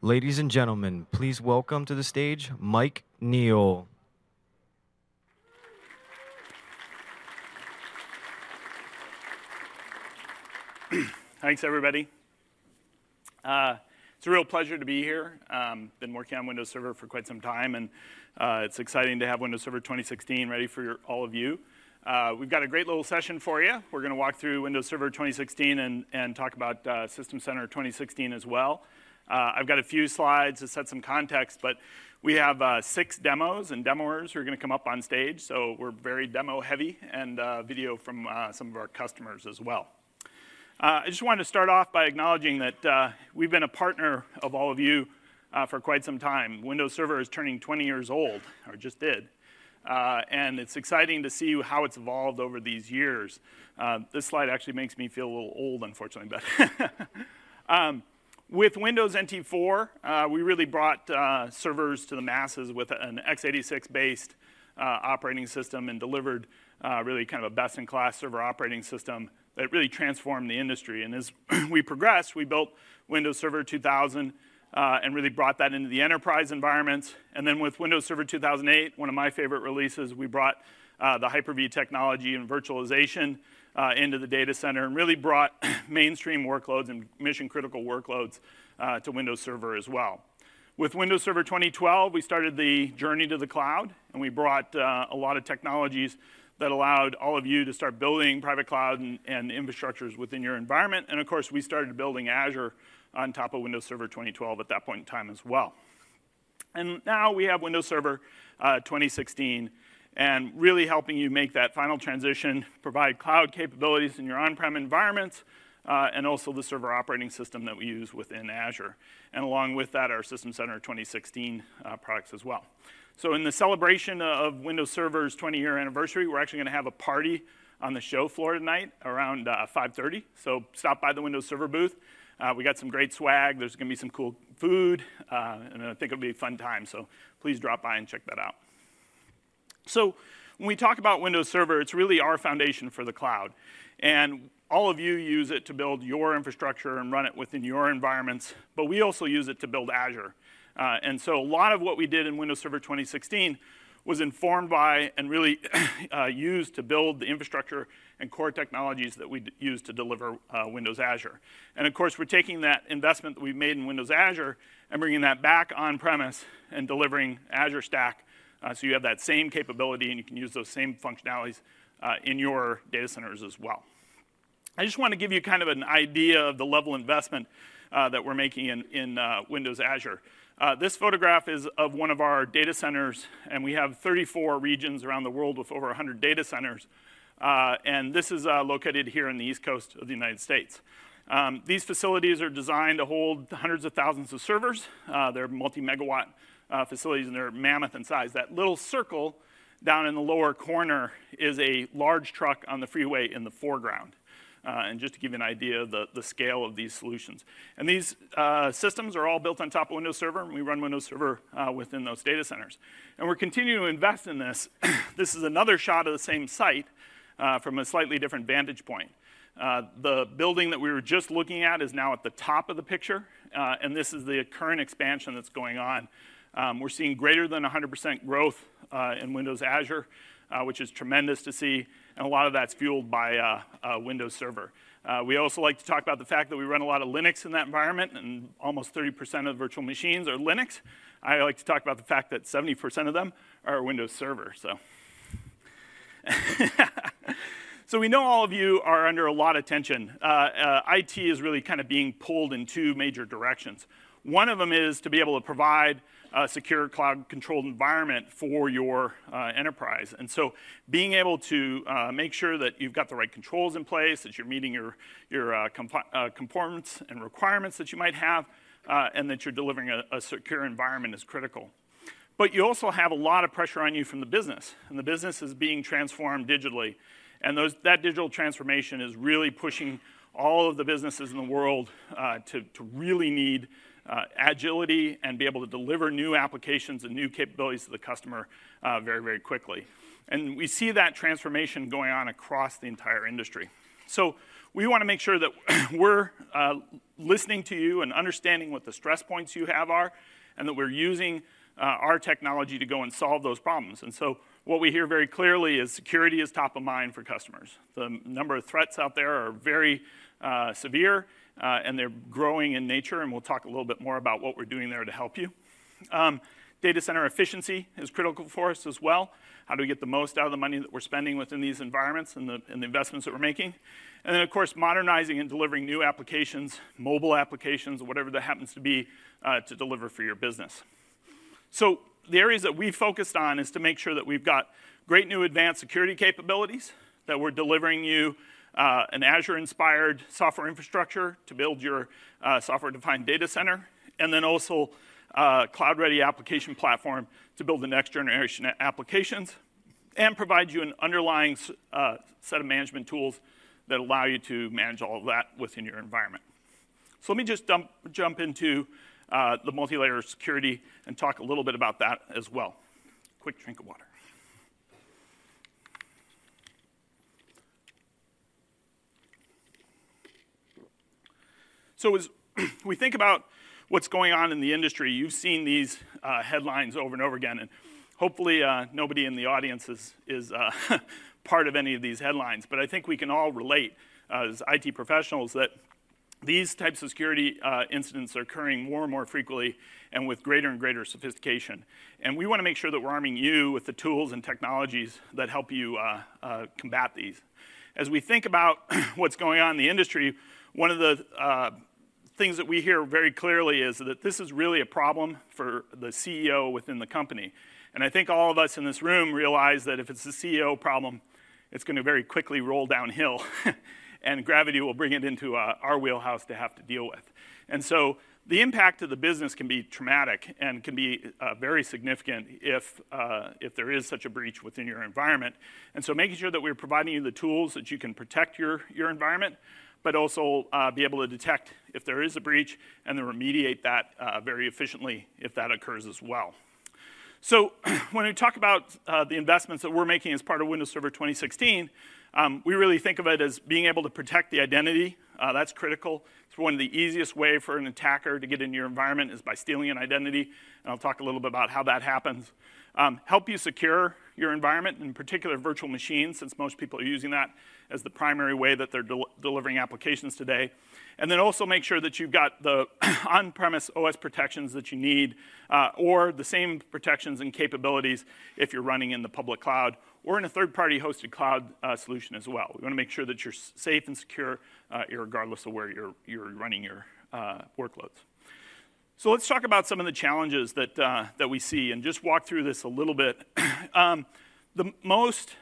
Ladies and gentlemen, please welcome to the stage Mike Neal. Thanks, everybody. It's a real pleasure to be here. Been working on Windows Server for quite some time, and it's exciting to have Windows Server 2016 ready for all of you. We've got a great little session for you. We're going to walk through Windows Server 2016 and talk about System Center 2016 as well. I've got a few slides to set some context, but we have 6 demos and demoers who are going to come up on stage, so we're very demo heavy, and video from some of our customers as well. I just wanted to start off by acknowledging that we've been a partner of all of you for quite some time. Windows Server is turning 20 years old, or just did. And it's exciting to see how it's evolved over these years. This slide actually makes me feel a little old, unfortunately. But with Windows NT 4, we really brought servers to the masses with an x86-based operating system and delivered really kind of a best-in-class server operating system that really transformed the industry. And as we progressed, we built Windows Server 2000 and really brought that into the enterprise environments. And then with Windows Server 2008, one of my favorite releases, we brought the Hyper-V technology and virtualization into the data center and really brought mainstream workloads and mission-critical workloads to Windows Server as well. With Windows Server 2012, we started the journey to the cloud, and we brought a lot of technologies that allowed all of you to start building private cloud and infrastructures within your environment. And of course, we started building Azure on top of Windows Server 2012 at that point in time as well. And now we have Windows Server 2016, and really helping you make that final transition, provide cloud capabilities in your on-prem environments, and also the server operating system that we use within Azure. And along with that, our System Center 2016 products as well. So in the celebration of Windows Server's 20-year anniversary, we're actually going to have a party on the show floor tonight around 5:30. So stop by the Windows Server booth. We got some great swag. There's going to be some cool food, and I think it'll be a fun time. So please drop by and check that out. So when we talk about Windows Server, it's really our foundation for the cloud. And all of you use it to build your infrastructure and run it within your environments, but we also use it to build Azure. And so a lot of what we did in Windows Server 2016 was informed by and really used to build the infrastructure and core technologies that we use to deliver Windows Azure. And of course, we're taking that investment that we've made in Windows Azure and bringing that back on-premise and delivering Azure Stack, so you have that same capability and you can use those same functionalities in your data centers as well. I just want to give you kind of an idea of the level of investment that we're making in Windows Azure. This photograph is of one of our data centers, and we have 34 regions around the world with over 100 data centers. And this is located here on the East Coast of the United States. These facilities are designed to hold hundreds of thousands of servers. They're multi-megawatt facilities, and they're mammoth in size. That little circle down in the lower corner is a large truck on the freeway in the foreground. And just to give you an idea of the scale of these solutions. And these systems are all built on top of Windows Server, and we run Windows Server within those data centers. And we're continuing to invest in this. This is another shot of the same site from a slightly different vantage point. The building that we were just looking at is now at the top of the picture, and this is the current expansion that's going on. We're seeing greater than 100% growth in Windows Azure, which is tremendous to see, and a lot of that's fueled by Windows Server. We also like to talk about the fact that we run a lot of Linux in that environment, and almost 30% of virtual machines are Linux. I like to talk about the fact that 70% of them are Windows Server. So we know all of you are under a lot of tension. IT is really kind of being pulled in 2 major directions. One of them is to be able to provide a secure cloud-controlled environment for your enterprise. And so being able to make sure that you've got the right controls in place, that you're meeting your conformance and requirements that you might have, and that you're delivering a secure environment is critical. But you also have a lot of pressure on you from the business, and the business is being transformed digitally. And that digital transformation is really pushing all of the businesses in the world to really need agility and be able to deliver new applications and new capabilities to the customer very, very quickly. And we see that transformation going on across the entire industry. So we want to make sure that we're listening to you and understanding what the stress points you have are, and that we're using our technology to go and solve those problems. And so what we hear very clearly is security is top of mind for customers. The number of threats out there are very severe, and they're growing in nature, and we'll talk a little bit more about what we're doing there to help you. Data center efficiency is critical for us as well. How do we get the most out of the money that we're spending within these environments and the investments that we're making? And then, of course, modernizing and delivering new applications, mobile applications, whatever that happens to be, to deliver for your business. So the areas that we focused on is to make sure that we've got great new advanced security capabilities, that we're delivering you an Azure-inspired software infrastructure to build your software-defined data center, and then also cloud-ready application platform to build the next generation applications, and provide you an underlying set of management tools that allow you to manage all of that within your environment. So let me just jump into the multi-layer security and talk a little bit about that as well. Quick drink of water. So as we think about what's going on in the industry, you've seen these headlines over and over again, and hopefully nobody in the audience is part of any of these headlines, but I think we can all relate as IT professionals that these types of security incidents are occurring more and more frequently and with greater and greater sophistication. And we want to make sure that we're arming you with the tools and technologies that help you combat these. As we think about what's going on in the industry, one of the things that we hear very clearly is that this is really a problem for the CEO within the company. And I think all of us in this room realize that if it's a CEO problem, it's going to very quickly roll downhill. And gravity will bring it into our wheelhouse to have to deal with. And so the impact of the business can be traumatic and can be very significant if there is such a breach within your environment. And so making sure that we're providing you the tools that you can protect your environment, but also be able to detect if there is a breach and then remediate that very efficiently if that occurs as well. So when we talk about the investments that we're making as part of Windows Server 2016, we really think of it as being able to protect the identity. That's critical. It's one of the easiest way for an attacker to get into your environment is by stealing an identity, and I'll talk a little bit about how that happens. Help you secure your environment, in particular virtual machines, since most people are using that as the primary way that they're delivering applications today. And then also make sure that you've got the on-premise OS protections that you need, or the same protections and capabilities if you're running in the public cloud or in a third-party hosted cloud solution as well. We want to make sure that you're safe and secure regardless of where you're running your workloads. So let's talk about some of the challenges that we see and just walk through this a little bit. The most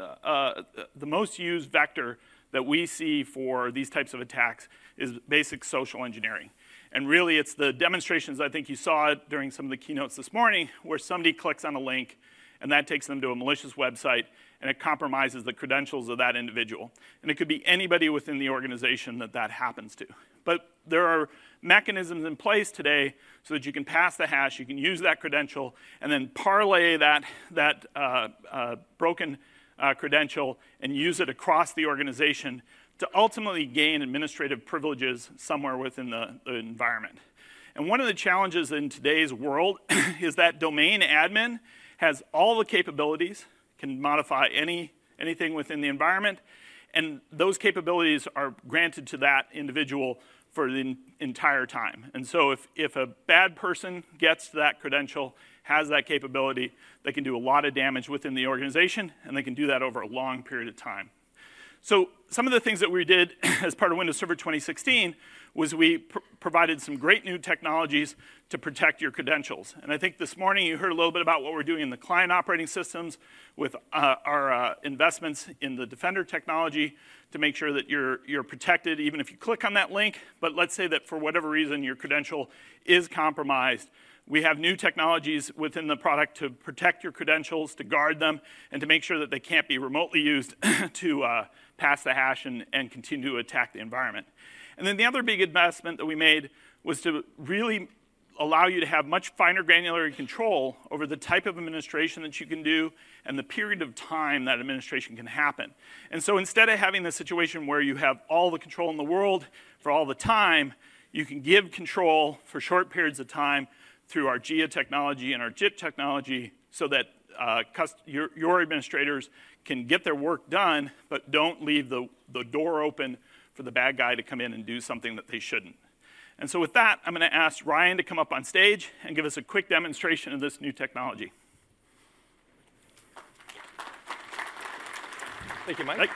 used vector that we see for these types of attacks is basic social engineering. And really, it's the demonstrations, I think you saw it during some of the keynotes this morning, where somebody clicks on a link, and that takes them to a malicious website, and it compromises the credentials of that individual. And it could be anybody within the organization that happens to. But there are mechanisms in place today so that you can pass the hash, you can use that credential, and then parlay that broken credential and use it across the organization to ultimately gain administrative privileges somewhere within the environment. And one of the challenges in today's world is that domain admin has all the capabilities, can modify anything within the environment, and those capabilities are granted to that individual for the entire time. And so if a bad person gets that credential, has that capability, they can do a lot of damage within the organization, and they can do that over a long period of time. So some of the things that we did as part of Windows Server 2016 was we provided some great new technologies to protect your credentials. And I think this morning you heard a little bit about what we're doing in the client operating systems with our investments in the Defender technology to make sure that you're protected even if you click on that link. But let's say that for whatever reason your credential is compromised. We have new technologies within the product to protect your credentials, to guard them, and to make sure that they can't be remotely used to pass the hash and continue to attack the environment. And then the other big investment that we made was to really allow you to have much finer granular control over the type of administration that you can do and the period of time that administration can happen. And so instead of having the situation where you have all the control in the world for all the time, you can give control for short periods of time through our GIA technology and our JIT technology so that your administrators can get their work done, but don't leave the door open for the bad guy to come in and do something that they shouldn't. And so with that, I'm going to ask Ryan to come up on stage and give us a quick demonstration of this new technology. Thank you, Mike.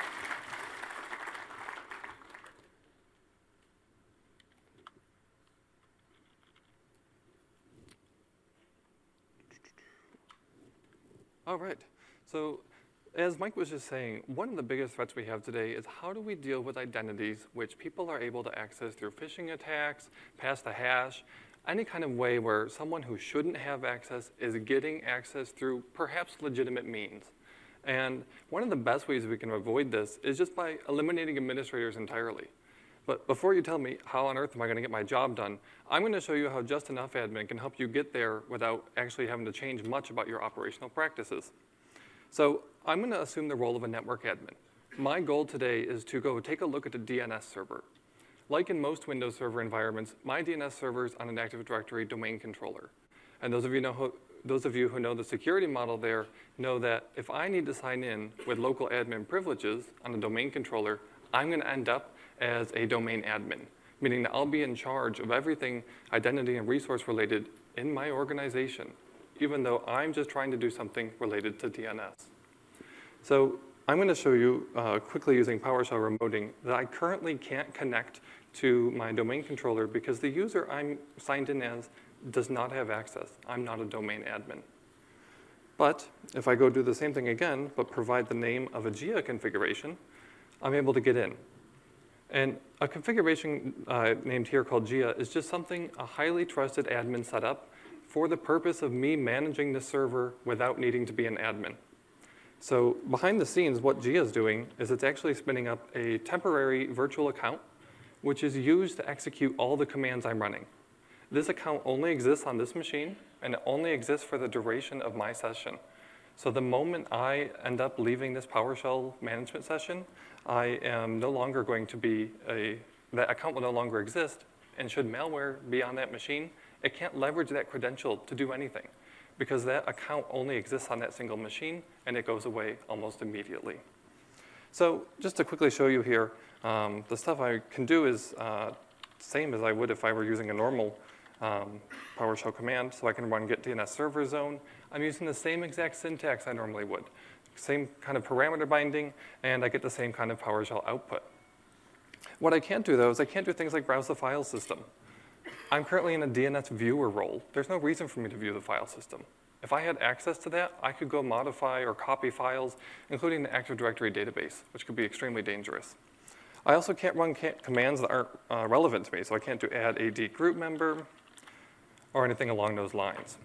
All right. So as Mike was just saying, one of the biggest threats we have today is how do we deal with identities which people are able to access through phishing attacks, pass the hash, any kind of way where someone who shouldn't have access is getting access through perhaps legitimate means. And one of the best ways we can avoid this is just by eliminating administrators entirely. But before you tell me how on earth am I going to get my job done, I'm going to show you how Just Enough Admin can help you get there without actually having to change much about your operational practices. So I'm going to assume the role of a network admin. My goal today is to go take a look at the DNS server. Like in most Windows Server environments, my DNS server is on an Active Directory domain controller. And those of you who know the security model there know that if I need to sign in with local admin privileges on a domain controller, I'm going to end up as a domain admin, meaning that I'll be in charge of everything identity and resource related in my organization, even though I'm just trying to do something related to DNS. So I'm going to show you quickly using PowerShell remoting that I currently can't connect to my domain controller because the user I'm signed in as does not have access. I'm not a domain admin. But if I go do the same thing again, but provide the name of a GIA configuration, I'm able to get in. And a configuration named here called GIA is just something a highly trusted admin set up for the purpose of me managing the server without needing to be an admin. So behind the scenes, what GIA is doing is it's actually spinning up a temporary virtual account, which is used to execute all the commands I'm running. This account only exists on this machine, and it only exists for the duration of my session. So the moment I end up leaving this PowerShell management session, I am no longer going to be that account will no longer exist, and should malware be on that machine, it can't leverage that credential to do anything because that account only exists on that single machine, and it goes away almost immediately. So just to quickly show you here, the stuff I can do is same as I would if I were using a normal PowerShell command. So I can run get DNS server zone. I'm using the same exact syntax I normally would. Same kind of parameter binding, and I get the same kind of PowerShell output. What I can't do, though, is I can't do things like browse the file system. I'm currently in a DNS viewer role. There's no reason for me to view the file system. If I had access to that, I could go modify or copy files, including the Active Directory database, which could be extremely dangerous. I also can't run commands that aren't relevant to me, so I can't do add AD group member or anything along those lines.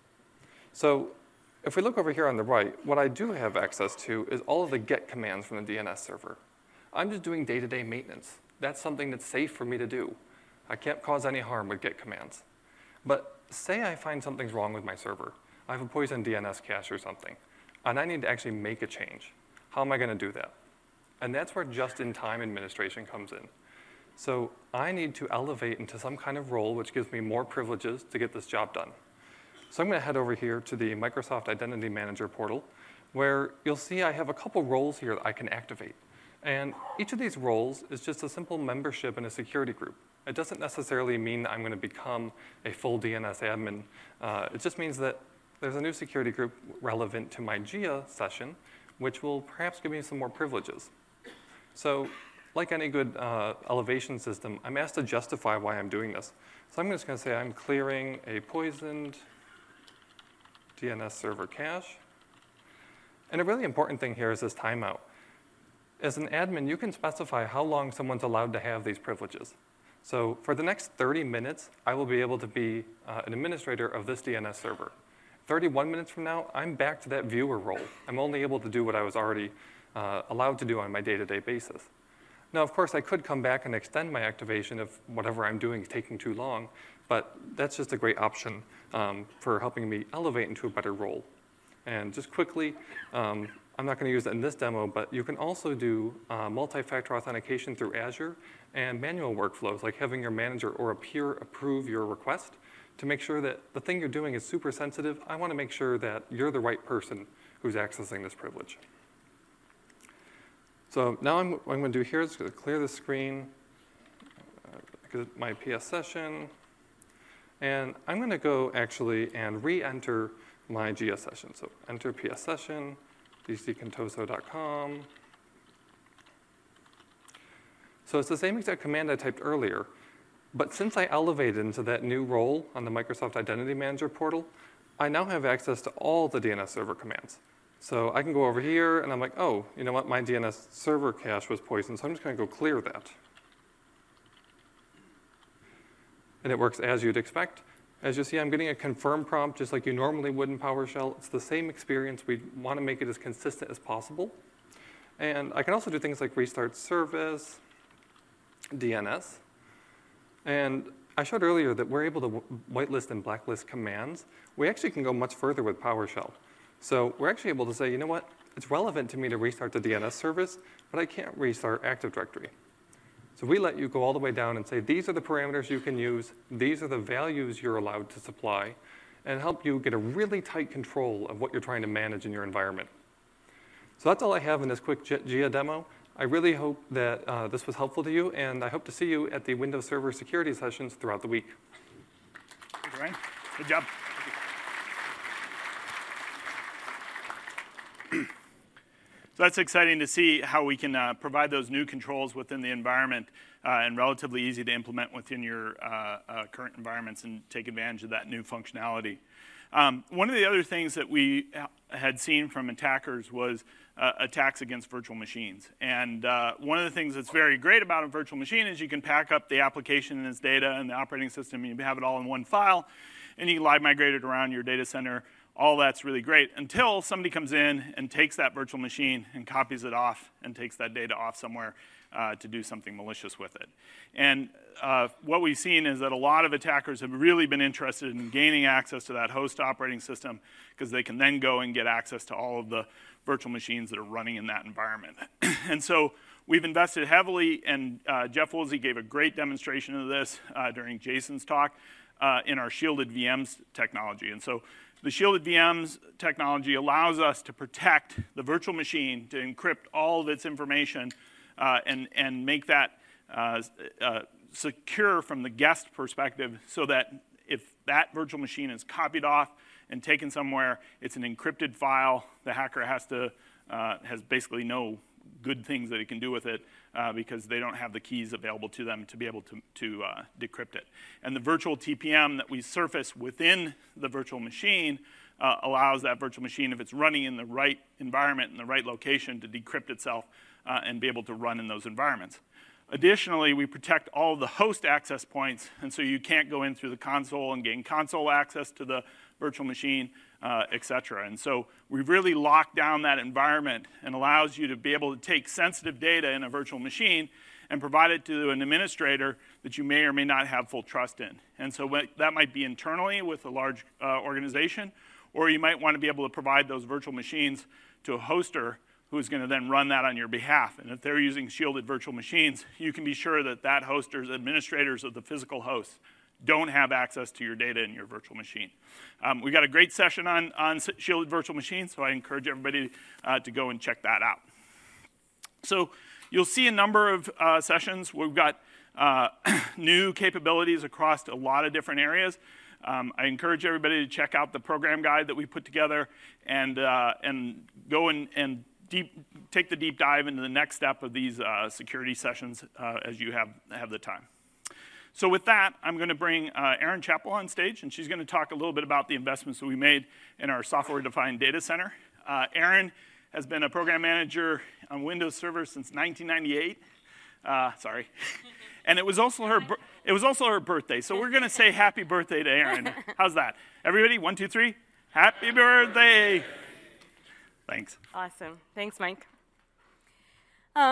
So if we look over here on the right, what I do have access to is all of the get commands from the DNS server. I'm just doing day-to-day maintenance. That's something that's safe for me to do. I can't cause any harm with get commands. But say I find something's wrong with my server. I have a poisoned DNS cache or something, and I need to actually make a change. How am I going to do that? And that's where just-in-time administration comes in. So I need to elevate into some kind of role which gives me more privileges to get this job done. So I'm going to head over here to the Microsoft Identity Manager portal, where you'll see I have a couple roles here that I can activate. And each of these roles is just a simple membership in a security group. It doesn't necessarily mean that I'm going to become a full DNS admin. It just means that there's a new security group relevant to my GIA session, which will perhaps give me some more privileges. So like any good elevation system, I'm asked to justify why I'm doing this. So I'm just going to say I'm clearing a poisoned DNS server cache. And a really important thing here is this timeout. As an admin, you can specify how long someone's allowed to have these privileges. So for the next 30 minutes, I will be able to be an administrator of this DNS server. 31 minutes from now, I'm back to that viewer role. I'm only able to do what I was already allowed to do on my day-to-day basis. Now, of course, I could come back and extend my activation if whatever I'm doing is taking too long, but that's just a great option for helping me elevate into a better role. And just quickly, I'm not going to use it in this demo, but you can also do multi-factor authentication through Azure and manual workflows, like having your manager or a peer approve your request to make sure that the thing you're doing is super sensitive. I want to make sure that you're the right person who's accessing this privilege. So now what I'm going to do here is going to clear the screen, my PS session, and I'm going to go actually and re-enter my GS session. So enter PS session, dccontoso.com. So it's the same exact command I typed earlier, but since I elevated into that new role on the Microsoft Identity Manager portal, I now have access to all the DNS server commands. So I can go over here, and I'm like, oh, you know what? My DNS server cache was poisoned, so I'm just going to go clear that. And it works as you'd expect. As you see, I'm getting a confirm prompt just like you normally would in PowerShell. It's the same experience. We want to make it as consistent as possible. And I can also do things like restart service, DNS. And I showed earlier that we're able to whitelist and blacklist commands. We actually can go much further with PowerShell. So we're actually able to say, you know what? It's relevant to me to restart the DNS service, but I can't restart Active Directory. So we let you go all the way down and say, these are the parameters you can use. These are the values you're allowed to supply, and help you get a really tight control of what you're trying to manage in your environment. So that's all I have in this quick GIA demo. I really hope that this was helpful to you, and I hope to see you at the Windows Server security sessions throughout the week. Thank you, Ryan. Good job. So that's exciting to see how we can provide those new controls within the environment and relatively easy to implement within your current environments and take advantage of that new functionality. One of the other things that we had seen from attackers was attacks against virtual machines. And one of the things that's very great about a virtual machine is you can pack up the application and its data and the operating system, and you have it all in one file, and you can live migrate it around your data center. All that's really great until somebody comes in and takes that virtual machine and copies it off and takes that data off somewhere to do something malicious with it. And what we've seen is that a lot of attackers have really been interested in gaining access to that host operating system because they can then go and get access to all of the virtual machines that are running in that environment. And so we've invested heavily, and Jeff Woolsey gave a great demonstration of this during Jason's talk in our shielded VMs technology. And so the shielded VMs technology allows us to protect the virtual machine, to encrypt all of its information, and make that secure from the guest perspective, so that if that virtual machine is copied off and taken somewhere, it's an encrypted file. The hacker has basically no good things that he can do with it because they don't have the keys available to them to be able to decrypt it. And the virtual TPM that we surface within the virtual machine allows that virtual machine, if it's running in the right environment, in the right location, to decrypt itself and be able to run in those environments. Additionally, we protect all of the host access points, and so you can't go in through the console and gain console access to the virtual machine, et cetera. And so we've really locked down that environment and allows you to be able to take sensitive data in a virtual machine and provide it to an administrator that you may or may not have full trust in. And so that might be internally with a large organization, or you might want to be able to provide those virtual machines to a hoster who's going to then run that on your behalf. And if they're using shielded virtual machines, you can be sure that that hoster's administrators of the physical hosts don't have access to your data in your virtual machine. We got a great session on shielded virtual machines, so I encourage everybody to go and check that out. So you'll see a number of sessions. We've got new capabilities across a lot of different areas. I encourage everybody to check out the program guide that we put together and go and take the deep dive into the next step of these security sessions as you have the time. So with that, I'm going to bring Erin Chappell on stage, and she's going to talk a little bit about the investments that we made in our software-defined data center. Erin has been a program manager on Windows Server since 1998. Sorry. And it was also her birthday, so we're going to say happy birthday to Erin. How's that? Everybody, 1, 2, 3. Happy birthday. Thanks. Awesome. Thanks, Mike.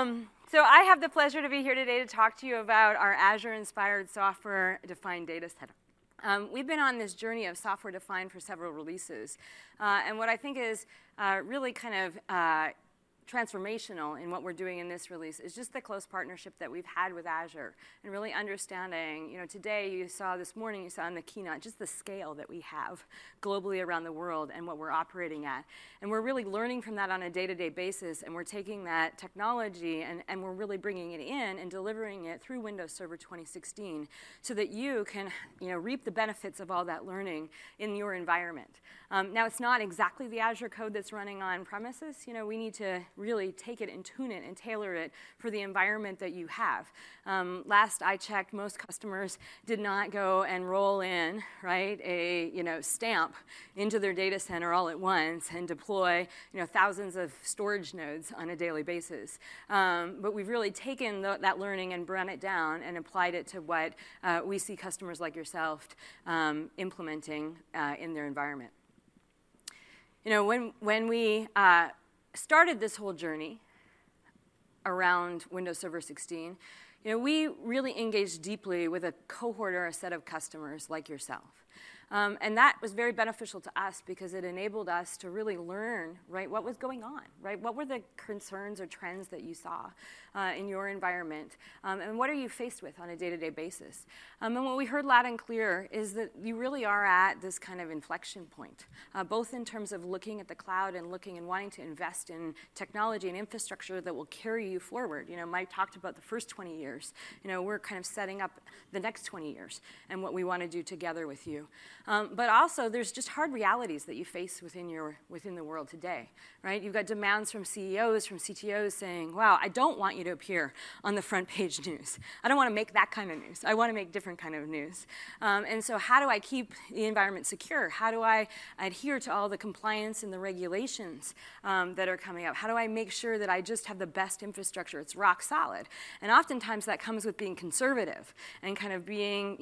So I have the pleasure to be here today to talk to you about our Azure-inspired software-defined data center. We've been on this journey of software-defined for several releases. And what I think is really kind of transformational in what we're doing in this release is just the close partnership that we've had with Azure and really understanding, today you saw this morning, you saw in the keynote, just the scale that we have globally around the world and what we're operating at. And we're really learning from that on a day-to-day basis, and we're taking that technology and we're really bringing it in and delivering it through Windows Server 2016 so that you can reap the benefits of all that learning in your environment. Now, it's not exactly the Azure code that's running on premises. We need to really take it and tune it and tailor it for the environment that you have. Last I checked, most customers did not go and roll in, right, a stamp into their data center all at once and deploy thousands of storage nodes on a daily basis. But we've really taken that learning and brought it down and applied it to what we see customers like yourself implementing in their environment. When we started this whole journey around Windows Server 16, we really engaged deeply with a cohort or a set of customers like yourself. And that was very beneficial to us because it enabled us to really learn, right, what was going on, right? What were the concerns or trends that you saw in your environment? And what are you faced with on a day-to-day basis? And what we heard loud and clear is that you really are at this kind of inflection point, both in terms of looking at the cloud and looking and wanting to invest in technology and infrastructure that will carry you forward. Mike talked about the first 20 years. We're kind of setting up the next 20 years and what we want to do together with you. But also, there's just hard realities that you face within the world today, right? You've got demands from CEOs, from CTOs saying, wow, I don't want you to appear on the front page news. I don't want to make that kind of news. I want to make different kind of news. And so how do I keep the environment secure? How do I adhere to all the compliance and the regulations that are coming up? How do I make sure that I just have the best infrastructure? It's rock solid. And oftentimes that comes with being conservative and kind of being,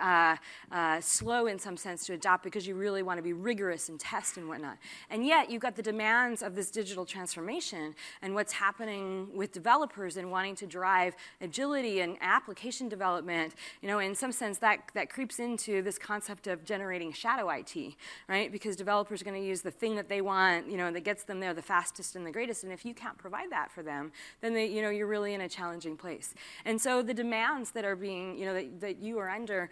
slow in some sense to adopt because you really want to be rigorous and test and whatnot. And yet you've got the demands of this digital transformation and what's happening with developers and wanting to drive agility and application development. In some sense that creeps into this concept of generating shadow IT, right? Because developers are going to use the thing that they want, that gets them there the fastest and the greatest. And if you can't provide that for them, then you're really in a challenging place. And so the demands that are being, that you are under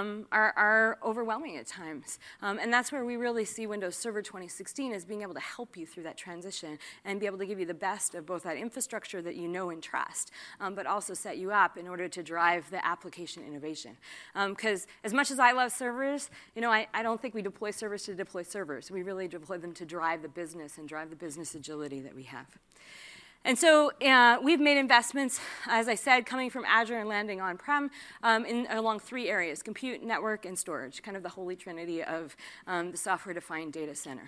are overwhelming at times. And that's where we really see Windows Server 2016 as being able to help you through that transition and be able to give you the best of both that infrastructure that you know and trust, but also set you up in order to drive the application innovation. Because as much as I love servers, I don't think we deploy servers to deploy servers. We really deploy them to drive the business and drive the business agility that we have. And so we've made investments, as I said, coming from Azure and landing on-prem along three areas: compute, network, and storage, kind of the holy trinity of the software-defined data center.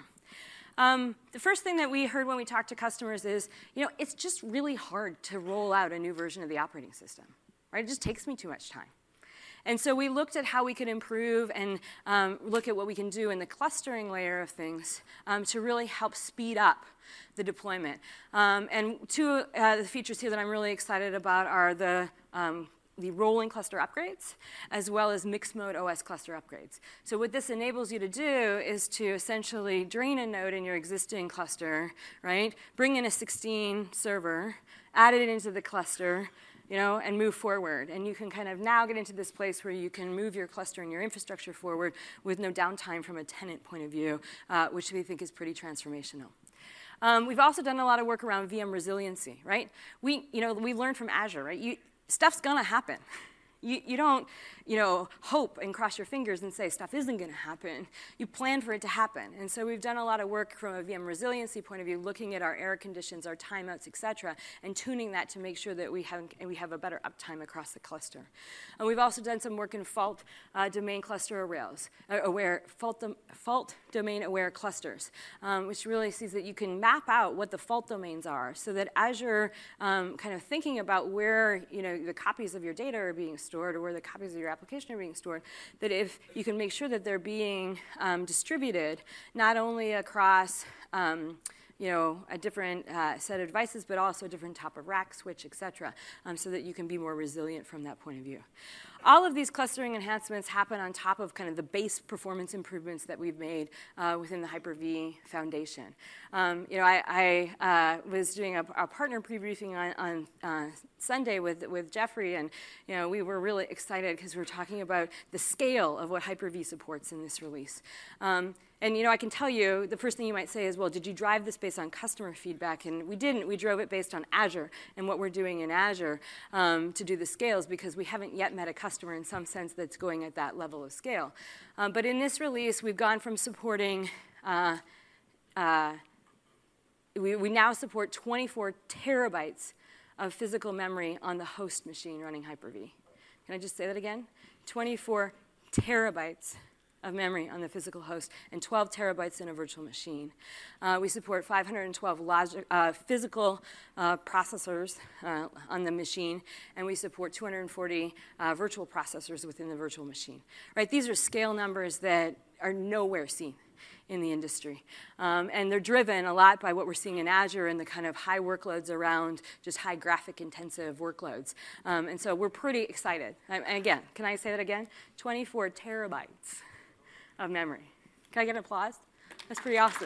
The first thing that we heard when we talked to customers is, it's just really hard to roll out a new version of the operating system, right? It just takes me too much time. And so we looked at how we could improve and look at what we can do in the clustering layer of things to really help speed up the deployment. And two of the features here that I'm really excited about are the rolling cluster upgrades, as well as mixed mode OS cluster upgrades. So what this enables you to do is to essentially drain a node in your existing cluster, right? Bring in a 16 server, add it into the cluster, and move forward. And you can kind of now get into this place where you can move your cluster and your infrastructure forward with no downtime from a tenant point of view, which we think is pretty transformational. We've also done a lot of work around VM resiliency, right? We learned from Azure, right? Stuff's gonna happen. You don't, hope and cross your fingers and say stuff isn't going to happen. You plan for it to happen. And so we've done a lot of work from a VM resiliency point of view, looking at our error conditions, our timeouts, et cetera, and tuning that to make sure that we have a better uptime across the cluster. And we've also done some work in fault domain cluster fault domain aware clusters, which really sees that you can map out what the fault domains are, so that as you're kind of thinking about where the copies of your data are being stored or where the copies of your application are being stored, that if you can make sure that they're being distributed not only across a different set of devices, but also a different top of rack switch, et cetera, so that you can be more resilient from that point of view. All of these clustering enhancements happen on top of kind of the base performance improvements that we've made within the Hyper-V foundation. I was doing a partner pre-briefing on Sunday with Jeffrey, and we were really excited because we were talking about the scale of what Hyper-V supports in this release. And I can tell you, the first thing you might say is, well, did you drive this based on customer feedback? And we didn't. We drove it based on Azure and what we're doing in Azure to do the scales, because we haven't yet met a customer in some sense that's going at that level of scale. But in this release, we've gone from supporting, we now support 24 terabytes of physical memory on the host machine running Hyper-V. Can I just say that again? 24 terabytes of memory on the physical host and 12 terabytes in a virtual machine. We support 512 physical processors on the machine, and we support 240 virtual processors within the virtual machine. Right? These are scale numbers that are nowhere seen in the industry. And they're driven a lot by what we're seeing in Azure and the kind of high workloads around just high graphic intensive workloads. And so we're pretty excited. And again, can I say that again? 24 terabytes of memory. Can I get an applause? That's pretty awesome.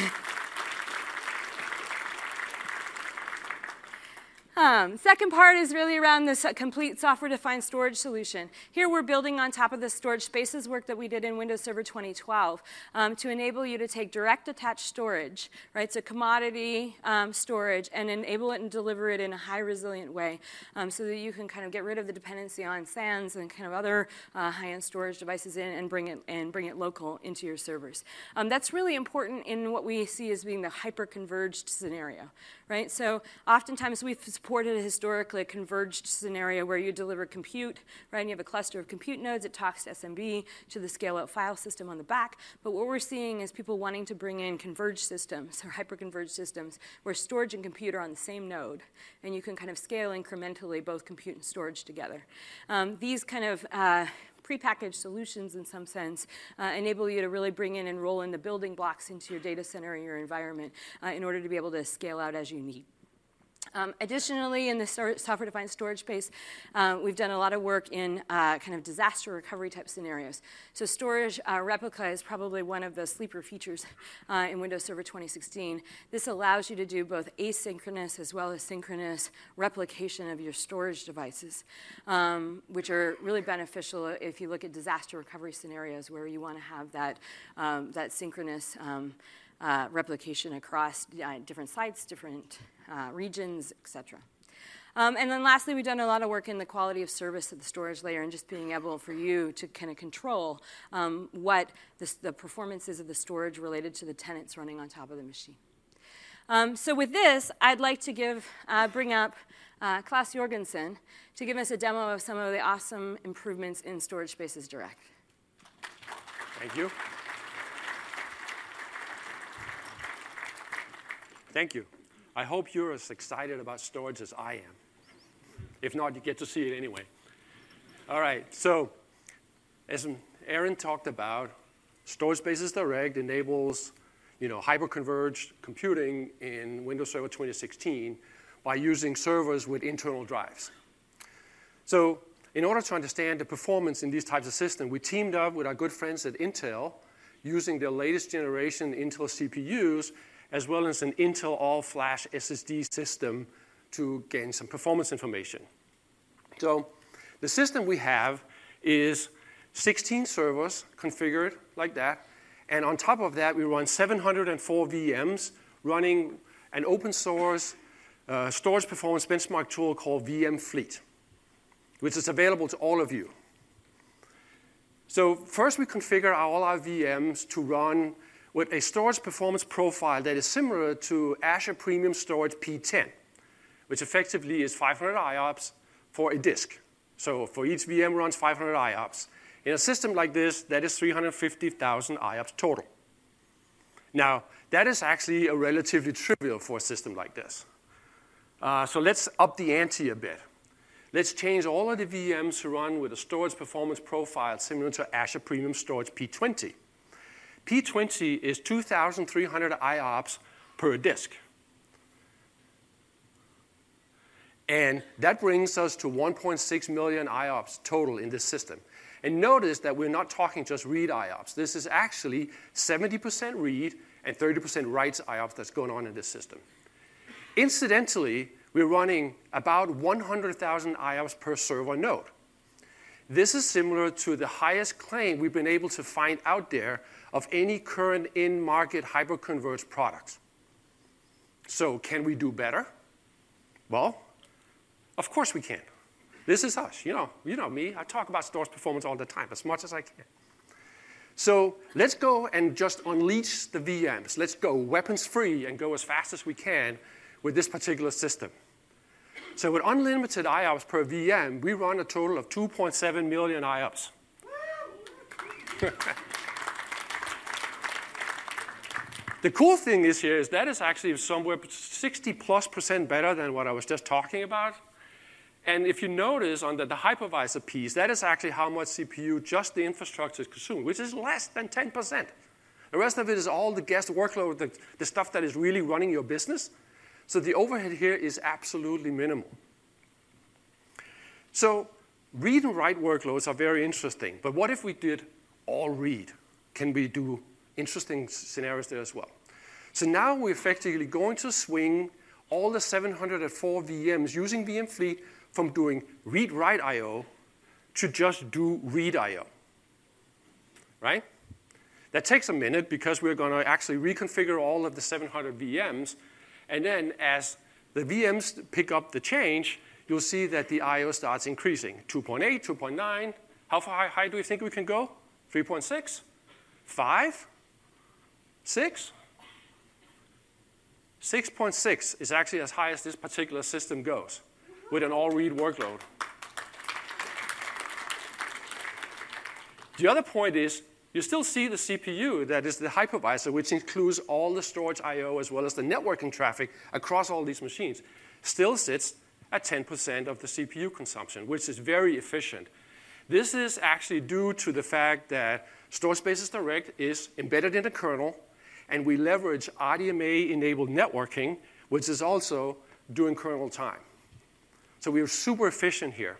Second part is really around this complete software-defined storage solution. Here we're building on top of the storage spaces work that we did in Windows Server 2012 to enable you to take direct attached storage, right, so commodity storage, and enable it and deliver it in a high resilient way so that you can kind of get rid of the dependency on SANs and kind of other high-end storage devices and bring it local into your servers. That's really important in what we see as being the hyper-converged scenario, right? So oftentimes we've supported historically a converged scenario where you deliver compute, right? And you have a cluster of compute nodes. It talks to SMB, to the scale-out file system on the back. But what we're seeing is people wanting to bring in converged systems or hyper-converged systems where storage and compute are on the same node. And you can kind of scale incrementally both compute and storage together. These kind of prepackaged solutions in some sense enable you to really bring in and roll in the building blocks into your data center and your environment in order to be able to scale out as you need. Additionally, in the software-defined storage space, we've done a lot of work in kind of disaster recovery type scenarios. So storage replica is probably one of the sleeper features in Windows Server 2016. This allows you to do both asynchronous as well as synchronous replication of your storage devices, which are really beneficial if you look at disaster recovery scenarios where you want to have that synchronous replication across different sites, different regions, et cetera. And then lastly, we've done a lot of work in the quality of service of the storage layer and just being able for you to kind of control what the performance is of the storage related to the tenants running on top of the machine. So with this, I'd like to bring up Klaus Jorgensen to give us a demo of some of the awesome improvements in Storage Spaces Direct. Thank you. Thank you. I hope you're as excited about storage as I am. If not, you get to see it anyway. All right, so as Aaron talked about, Storage Spaces Direct enables hyper-converged computing in Windows Server 2016 by using servers with internal drives. So in order to understand the performance in these types of systems, we teamed up with our good friends at Intel using their latest generation Intel CPUs as well as an Intel all-flash SSD system to gain some performance information. So the system we have is 16 servers configured like that, and on top of that, we run 704 VMs running an open source storage performance benchmark tool called VM Fleet, which is available to all of you. So first, we configure all our VMs to run with a storage performance profile that is similar to Azure Premium Storage P10, which effectively is 500 IOPS for a disk. So for each VM runs 500 IOPS. In a system like this, that is 350,000 IOPS total. Now, that is actually a relatively trivial for a system like this. So let's up the ante a bit. Let's change all of the VMs to run with a storage performance profile similar to Azure Premium Storage P20. P20 is 2,300 IOPS per disk. And that brings us to 1.6 million IOPS total in this system. And notice that we're not talking just read IOPS. This is actually 70% read and 30% write IOPS that's going on in this system. Incidentally, we're running about 100,000 IOPS per server node. This is similar to the highest claim we've been able to find out there of any current in-market hyperconverged products. So can we do better? Well, of course we can. This is us. You know me. I talk about storage performance all the time, as much as I can. So let's go and just unleash the VMs. Let's go weapons free and go as fast as we can with this particular system. So with unlimited IOPS per VM, we run a total of 2.7 million IOPS. The cool thing is here is that is actually somewhere 60+% better than what I was just talking about. And if you notice on the hypervisor piece, that is actually how much CPU just the infrastructure is consumed, which is less than 10%. The rest of it is all the guest workload, the stuff that is really running your business. So the overhead here is absolutely minimal. So read and write workloads are very interesting. But what if we did all read? Can we do interesting scenarios there as well? So now we're effectively going to swing all the 704 VMs using VM Fleet from doing read-write I/O to just do read I/O, right? That takes a minute because we're going to actually reconfigure all of the 700 VMs. And then as the VMs pick up the change, you'll see that the I/O starts increasing. 2.8, 2.9. How far high do we think we can go? 3.6? 5? 6? 6.6 is actually as high as this particular system goes with an all-read workload. The other point is you still see the CPU, that is the hypervisor, which includes all the storage I/O as well as the networking traffic across all these machines, still sits at 10% of the CPU consumption, which is very efficient. This is actually due to the fact that Storage Spaces Direct is embedded in the kernel, and we leverage RDMA-enabled networking, which is also doing kernel time. So we are super efficient here.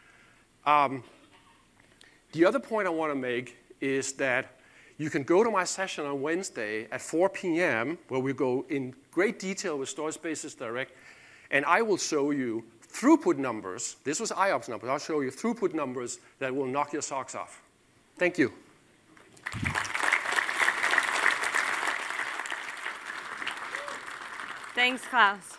The other point I want to make is that you can go to my session on Wednesday at 4 p.m., where we go in great detail with Storage Spaces Direct, and I will show you throughput numbers. This was IOPS numbers. I'll show you throughput numbers that will knock your socks off. Thank you. Thanks, Klaus.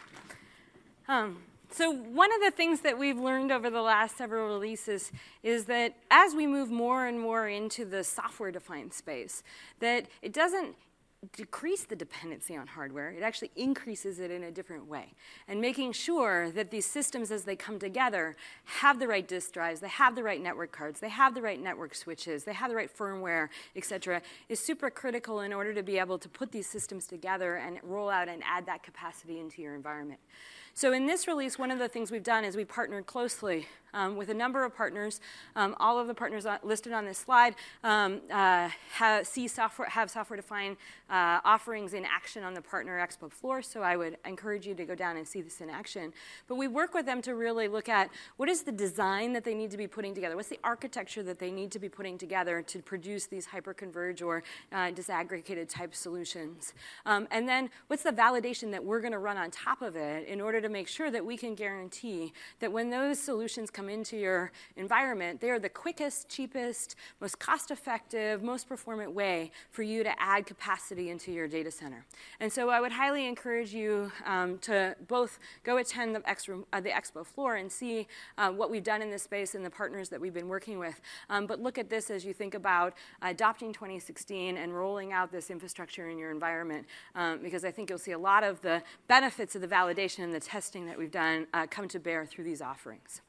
So one of the things that we've learned over the last several releases is that as we move more and more into the software-defined space, that it doesn't decrease the dependency on hardware. It actually increases it in a different way. And making sure that these systems, as they come together, have the right disk drives, they have the right network cards, they have the right network switches, they have the right firmware, et cetera, is super critical in order to be able to put these systems together and roll out and add that capacity into your environment. So in this release, one of the things we've done is we partnered closely with a number of partners. All of the partners listed on this slide have software-defined offerings in action on the Partner Expo floor, so I would encourage you to go down and see this in action. But we work with them to really look at what is the design that they need to be putting together, what's the architecture that they need to be putting together to produce these hyperconverged or disaggregated type solutions. And then what's the validation that we're going to run on top of it in order to make sure that we can guarantee that when those solutions come into your environment, they are the quickest, cheapest, most cost-effective, most performant way for you to add capacity into your data center. And so I would highly encourage you to both go attend the expo floor and see what we've done in this space and the partners that we've been working with. But look at this as you think about adopting 2016 and rolling out this infrastructure in your environment, because I think you'll see a lot of the benefits of the validation and the testing that we've done come to bear through these offerings.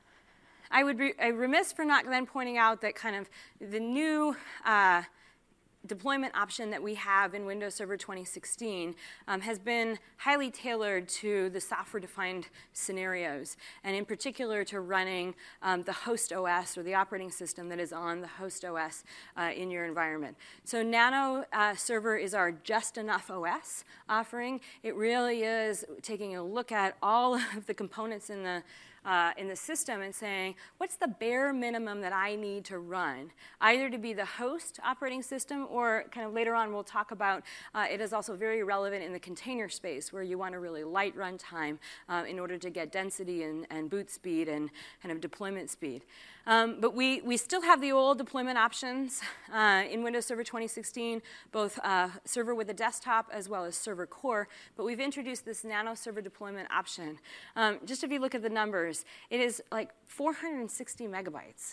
I would be remiss for not then pointing out that kind of the new deployment option that we have in Windows Server 2016 has been highly tailored to the software-defined scenarios, and in particular to running the host OS or the operating system that is on the host OS in your environment. So Nano Server is our Just Enough OS offering. It really is taking a look at all of the components in the system and saying, what's the bare minimum that I need to run, either to be the host operating system, or kind of later on we'll talk about it is also very relevant in the container space where you want a really light runtime in order to get density and boot speed and kind of deployment speed. But we still have the old deployment options in Windows Server 2016, both server with a desktop as well as server core, but we've introduced this Nano Server deployment option. Just if you look at the numbers, it is like 460 megabytes.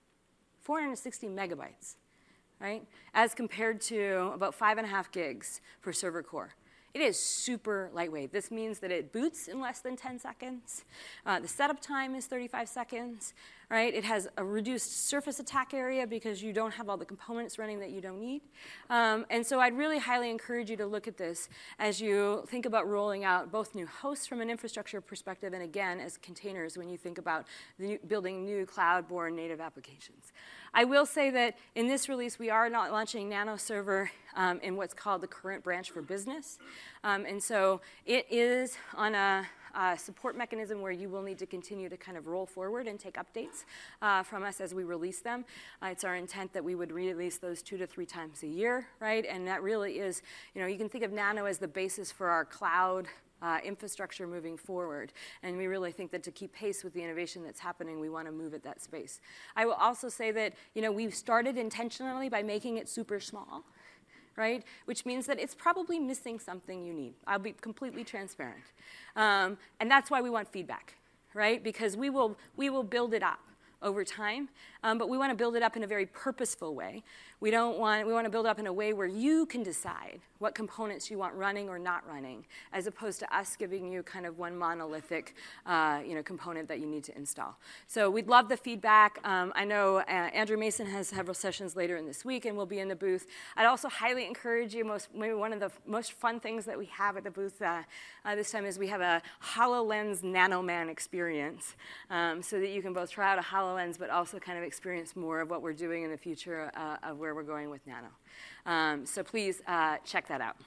460 megabytes, right? As compared to about 5.5 gigs for server core. It is super lightweight. This means that it boots in less than 10 seconds. The setup time is 35 seconds, right? It has a reduced surface attack area because you don't have all the components running that you don't need. And so I'd really highly encourage you to look at this as you think about rolling out both new hosts from an infrastructure perspective and, again, as containers when you think about building new cloud-born native applications. I will say that in this release, we are not launching Nano Server in what's called the current branch for business. And so it is on a support mechanism where you will need to continue to kind of roll forward and take updates from us as we release them. It's our intent that we would release those 2 to 3 times a year, right? And that really is, you can think of Nano as the basis for our cloud infrastructure moving forward. And we really think that to keep pace with the innovation that's happening, we want to move at that space. I will also say that, we started intentionally by making it super small, right? Which means that it's probably missing something you need. I'll be completely transparent. And that's why we want feedback, right? Because we will build it up over time, but we want to build it up in a very purposeful way. We want to build it up in a way where you can decide what components you want running or not running, as opposed to us giving you kind of one monolithic component that you need to install. So we'd love the feedback. I know Andrew Mason has several sessions later in this week and will be in the booth. I'd also highly encourage you, maybe one of the most fun things that we have at the booth this time is we have a HoloLens NanoMan experience, so that you can both try out a HoloLens but also kind of experience more of what we're doing in the future of where we're going with Nano. So please check that out.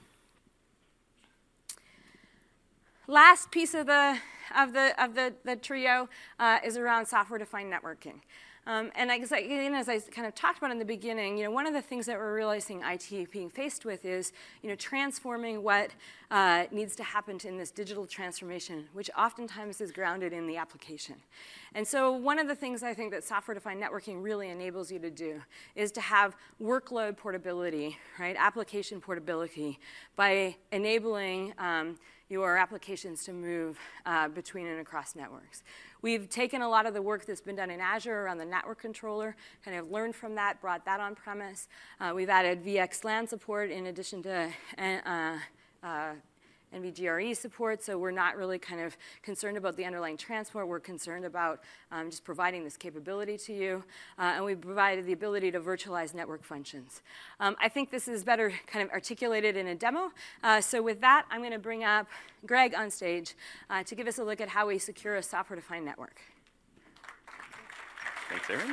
Last piece of the trio is around software-defined networking. And as I kind of talked about in the beginning, one of the things that we're realizing IT being faced with is, transforming what needs to happen in this digital transformation, which oftentimes is grounded in the application. And so one of the things I think that software-defined networking really enables you to do is to have workload portability, right? Application portability by enabling your applications to move between and across networks. We've taken a lot of the work that's been done in Azure around the network controller, kind of learned from that, brought that on premise. We've added VXLAN support in addition to NVGRE support, so we're not really kind of concerned about the underlying transport. We're concerned about just providing this capability to you. And we've provided the ability to virtualize network functions. I think this is better kind of articulated in a demo. So with that, I'm going to bring up Greg on stage to give us a look at how we secure a software-defined network. Thanks, Aaron.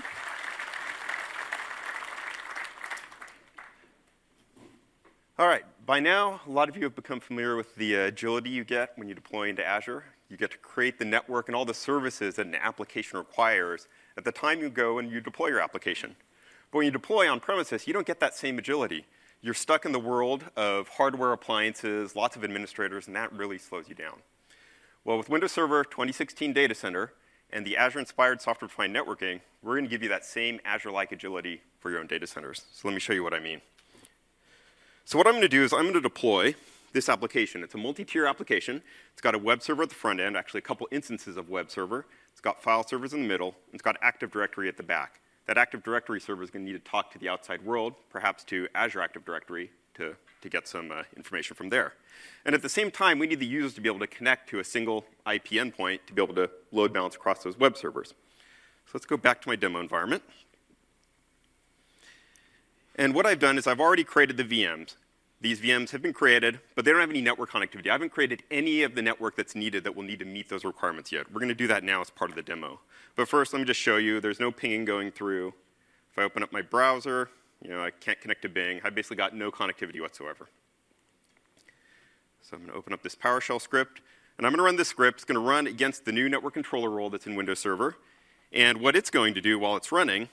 All right, by now, a lot of you have become familiar with the agility you get when you deploy into Azure. You get to create the network and all the services that an application requires at the time you go and you deploy your application. But when you deploy on premises, you don't get that same agility. You're stuck in the world of hardware appliances, lots of administrators, and that really slows you down. Well, with Windows Server 2016 Data Center and the Azure-inspired software-defined networking, we're going to give you that same Azure-like agility for your own data centers. So let me show you what I mean. So what I'm going to do is I'm going to deploy this application. It's a multi-tier application. It's got a web server at the front end, actually a couple instances of web server. It's got file servers in the middle, and it's got Active Directory at the back. That Active Directory server is going to need to talk to the outside world, perhaps to Azure Active Directory to get some information from there. And at the same time, we need the users to be able to connect to a single IP endpoint to be able to load balance across those web servers. So let's go back to my demo environment. And what I've done is I've already created the VMs. These VMs have been created, but they don't have any network connectivity. I haven't created any of the network that's needed that will need to meet those requirements yet. We're going to do that now as part of the demo. But first, let me just show you. There's no pinging going through. If I open up my browser, I can't connect to Bing. I basically got no connectivity whatsoever. So I'm going to open up this PowerShell script, and I'm going to run this script. It's going to run against the new network controller role that's in Windows Server. And what it's going to do while it's running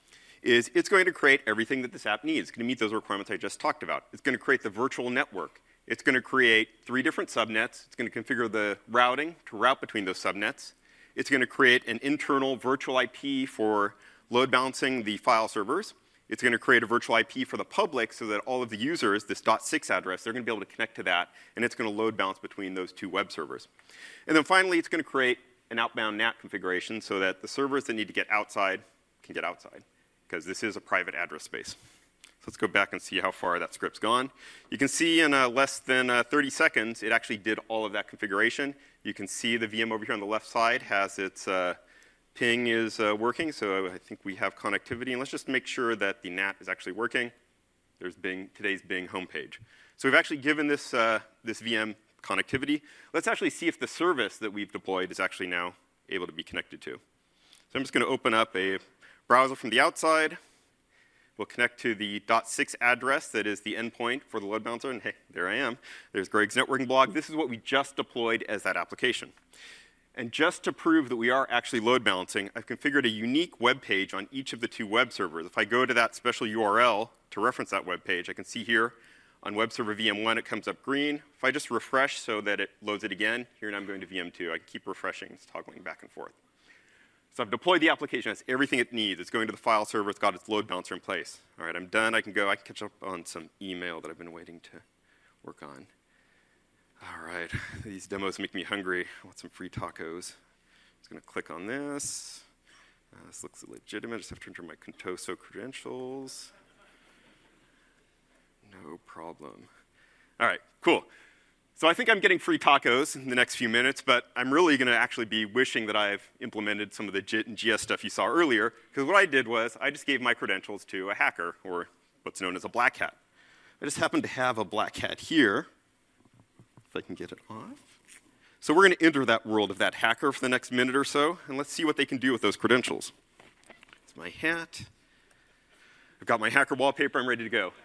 is it's going to create everything that this app needs. It's going to meet those requirements I just talked about. It's going to create the virtual network. It's going to create 3 different subnets. It's going to configure the routing to route between those subnets. It's going to create an internal virtual IP for load balancing the file servers. It's going to create a virtual IP for the public so that all of the users, this .6 address, they're going to be able to connect to that, and it's going to load balance between those 2 web servers. And then finally, it's going to create an outbound NAT configuration so that the servers that need to get outside can get outside, because this is a private address space. So let's go back and see how far that script's gone. You can see in less than 30 seconds, it actually did all of that configuration. You can see the VM over here on the left side has its ping is working, so I think we have connectivity. And let's just make sure that the NAT is actually working. There's today's Bing homepage. So we've actually given this, this VM connectivity. Let's actually see if the service that we've deployed is actually now able to be connected to. So I'm just going to open up a browser from the outside. We'll connect to the .6 address that is the endpoint for the load balancer. And hey, there I am. There's Greg's networking blog. This is what we just deployed as that application. And just to prove that we are actually load balancing, I've configured a unique web page on each of the 2 web servers. If I go to that special URL to reference that web page, I can see here on web server VM1, it comes up green. If I just refresh so that it loads it again, here now I'm going to VM2. I can keep refreshing. It's toggling back and forth. So I've deployed the application. It's everything it needs. It's going to the file server. It's got its load balancer in place. All right, I'm done. I can go. I can catch up on some email that I've been waiting to work on. All right, these demos make me hungry. I want some free tacos. I'm just going to click on this. This looks legitimate. I just have to enter my Contoso credentials. No problem. All right, cool. So I think I'm getting free tacos in the next few minutes, but I'm really going to actually be wishing that I've implemented some of the JIT and GS stuff you saw earlier, because what I did was I just gave my credentials to a hacker, or what's known as a black hat. I just happen to have a black hat here. If I can get it off. So we're going to enter that world of that hacker for the next minute or so, and let's see what they can do with those credentials. It's my hat. I've got my hacker wallpaper. I'm ready to go.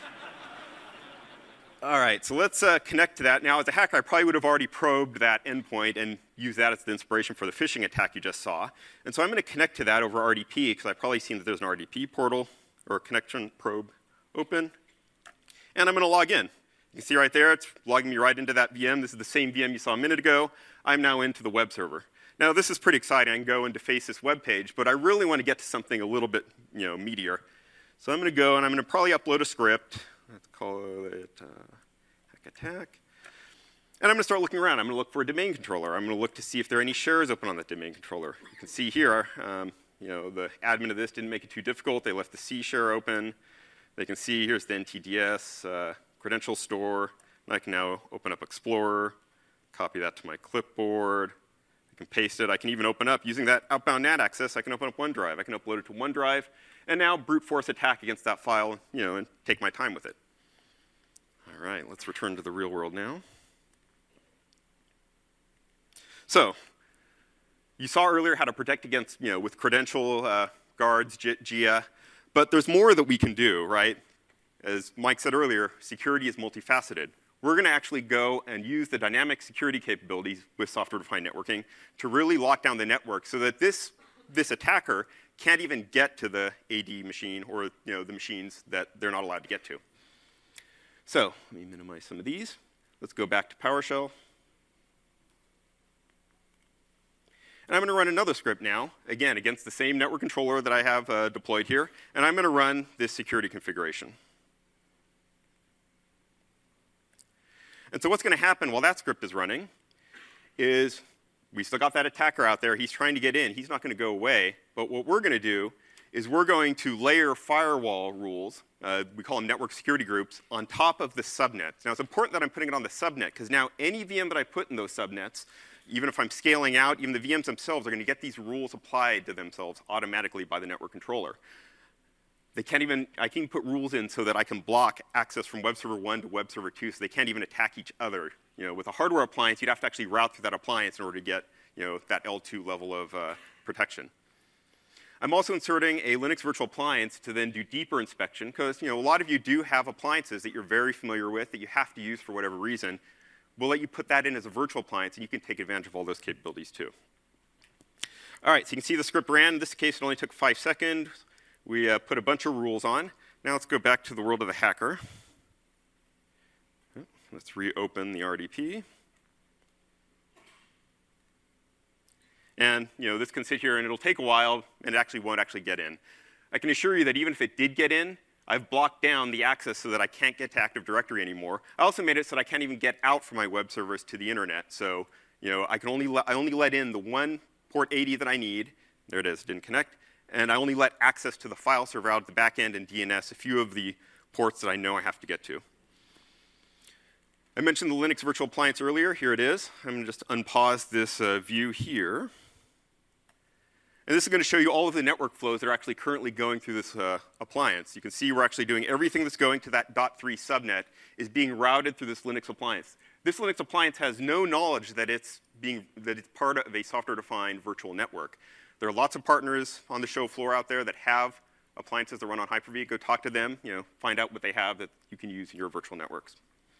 All right, so let's connect to that. Now, as a hacker, I probably would have already probed that endpoint and used that as the inspiration for the phishing attack you just saw. And so I'm going to connect to that over RDP, because I've probably seen that there's an RDP portal or a connection probe open. And I'm going to log in. You can see right there, it's logging me right into that VM. This is the same VM you saw a minute ago. I'm now into the web server. Now, this is pretty exciting. I can go and deface this web page, but I really want to get to something a little bit meatier. So I'm going to go, and I'm going to probably upload a script. Let's call it hack attack. And I'm going to start looking around. I'm going to look for a domain controller. I'm going to look to see if there are any shares open on that domain controller. You can see here, the admin of this didn't make it too difficult. They left the C share open. They can see here's the NTDS credential store. And I can now open up Explorer, copy that to my clipboard. I can paste it. I can even open up, using that outbound NAT access, I can open up OneDrive. I can upload it to OneDrive, and now brute force attack against that file, and take my time with it. All right, let's return to the real world now. So, you saw earlier how to protect against, with credential guards, GIA, but there's more that we can do, right? As Mike said earlier, security is multifaceted. We're going to actually go and use the dynamic security capabilities with software-defined networking to really lock down the network so that this attacker can't even get to the AD machine or the machines that they're not allowed to get to. So let me minimize some of these. Let's go back to PowerShell. And I'm going to run another script now, again, against the same network controller that I have deployed here. And I'm going to run this security configuration. And so what's going to happen while that script is running is we still got that attacker out there. He's trying to get in. He's not going to go away. But what we're going to do is we're going to layer firewall rules, we call them network security groups, on top of the subnets. Now, it's important that I'm putting it on the subnet, because now any VM that I put in those subnets, even if I'm scaling out, even the VMs themselves are going to get these rules applied to themselves automatically by the network controller. I can even put rules in so that I can block access from web server 1 to web server 2, so they can't even attack each other. With a hardware appliance, you'd have to actually route through that appliance in order to get that L2 level of protection. I'm also inserting a Linux virtual appliance to then do deeper inspection, because a lot of you do have appliances that you're very familiar with that you have to use for whatever reason. We'll let you put that in as a virtual appliance, and you can take advantage of all those capabilities too. All right, so you can see the script ran. In this case, it only took 5 seconds. We put a bunch of rules on. Now let's go back to the world of the hacker. Let's reopen the RDP. And this can sit here, and it'll take a while, and it actually won't get in. I can assure you that even if it did get in, I've blocked down the access so that I can't get to Active Directory anymore. I also made it so that I can't even get out from my web servers to the internet. So I only let in the one port 80 that I need. There it is, didn't connect. And I only let access to the file server out at the back end and DNS, a few of the ports that I know I have to get to. I mentioned the Linux virtual appliance earlier. Here it is. I'm going to just unpause this view here. And this is going to show you all of the network flows that are actually currently going through this appliance. You can see we're actually doing everything that's going to that .3 subnet is being routed through this Linux appliance. This Linux appliance has no knowledge that it's part of a software-defined virtual network. There are lots of partners on the show floor out there that have appliances that run on Hyper-V. Go talk to them, find out what they have that you can use in your virtual networks.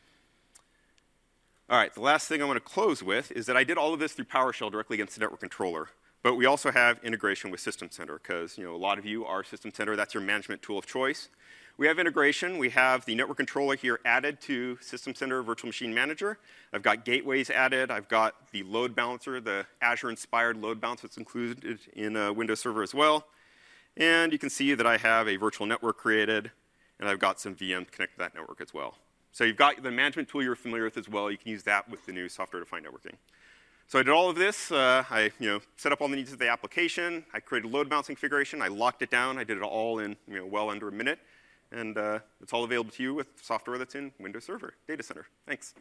All right, the last thing I want to close with is that I did all of this through PowerShell directly against the network controller. But we also have integration with System Center, because a lot of you are System Center. That's your management tool of choice. We have integration. We have the network controller here added to System Center Virtual Machine Manager. I've got gateways added. I've got the load balancer, the Azure-inspired load balancer that's included in Windows Server as well. And you can see that I have a virtual network created, and I've got some VMs connected to that network as well. So you've got the management tool you're familiar with as well. You can use that with the new software-defined networking. So I did all of this. I set up all the needs of the application. I created a load balancing configuration. I locked it down. I did it all in well under a minute. And it's all available to you with software that's in Windows Server Data Center. Thanks.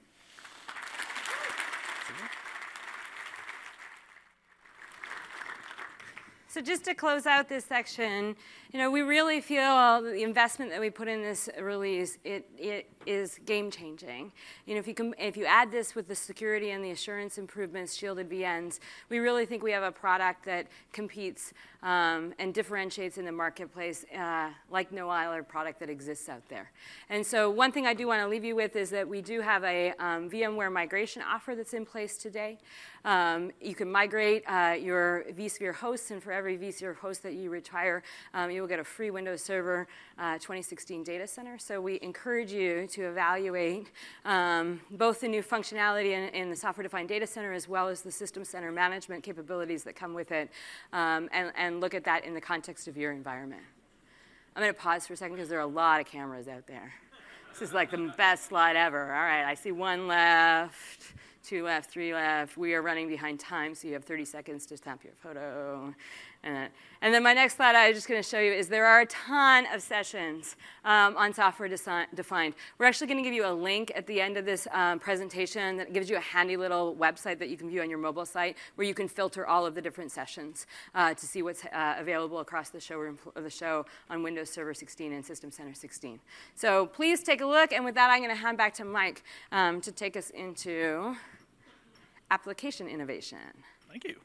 So just to close out this section, we really feel the investment that we put in this release, it is game-changing. If you add this with the security and the assurance improvements, shielded VNs, we really think we have a product that competes and differentiates in the marketplace like no other product that exists out there. And so one thing I do want to leave you with is that we do have a VMware migration offer that's in place today. You can migrate your vSphere hosts, and for every vSphere host that you retire, you will get a free Windows Server 2016 data center. So we encourage you to evaluate both the new functionality in the software-defined data center as well as the system center management capabilities that come with it, and look at that in the context of your environment. I'm going to pause for a second because there are a lot of cameras out there. This is like the best slide ever. All right, I see 1 left. 2 left, 3 left. We are running behind time, so you have 30 seconds to snap your photo. And then my next slide I'm just going to show you is there are a ton of sessions on software defined. We're actually going to give you a link at the end of this presentation that gives you a handy little website that you can view on your mobile site where you can filter all of the different sessions to see what's available across the show on Windows Server 16 and System Center 16. So please take a look, and with that I'm going to hand back to Mike to take us into application innovation. Thank you.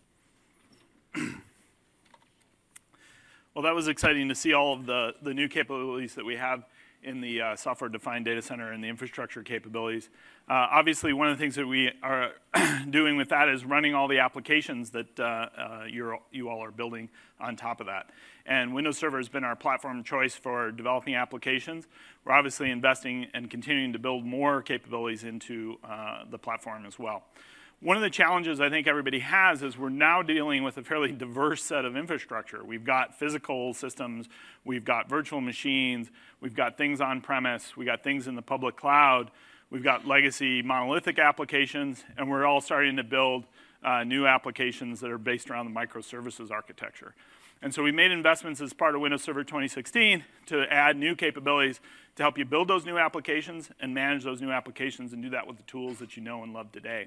Well, that was exciting to see all of the new capabilities that we have in the software-defined data center and the infrastructure capabilities. Obviously, one of the things that we are doing with that is running all the applications that you all are building on top of that. And Windows Server has been our platform of choice for developing applications. We're obviously investing and continuing to build more capabilities into the platform as well. One of the challenges I think everybody has is we're now dealing with a fairly diverse set of infrastructure. We've got physical systems, we've got virtual machines, we've got things on-premise, we've got things in the public cloud, we've got legacy monolithic applications, and we're all starting to build new applications that are based around the microservices architecture. And so we made investments as part of Windows Server 2016 to add new capabilities to help you build those new applications and manage those new applications and do that with the tools that you know and love today.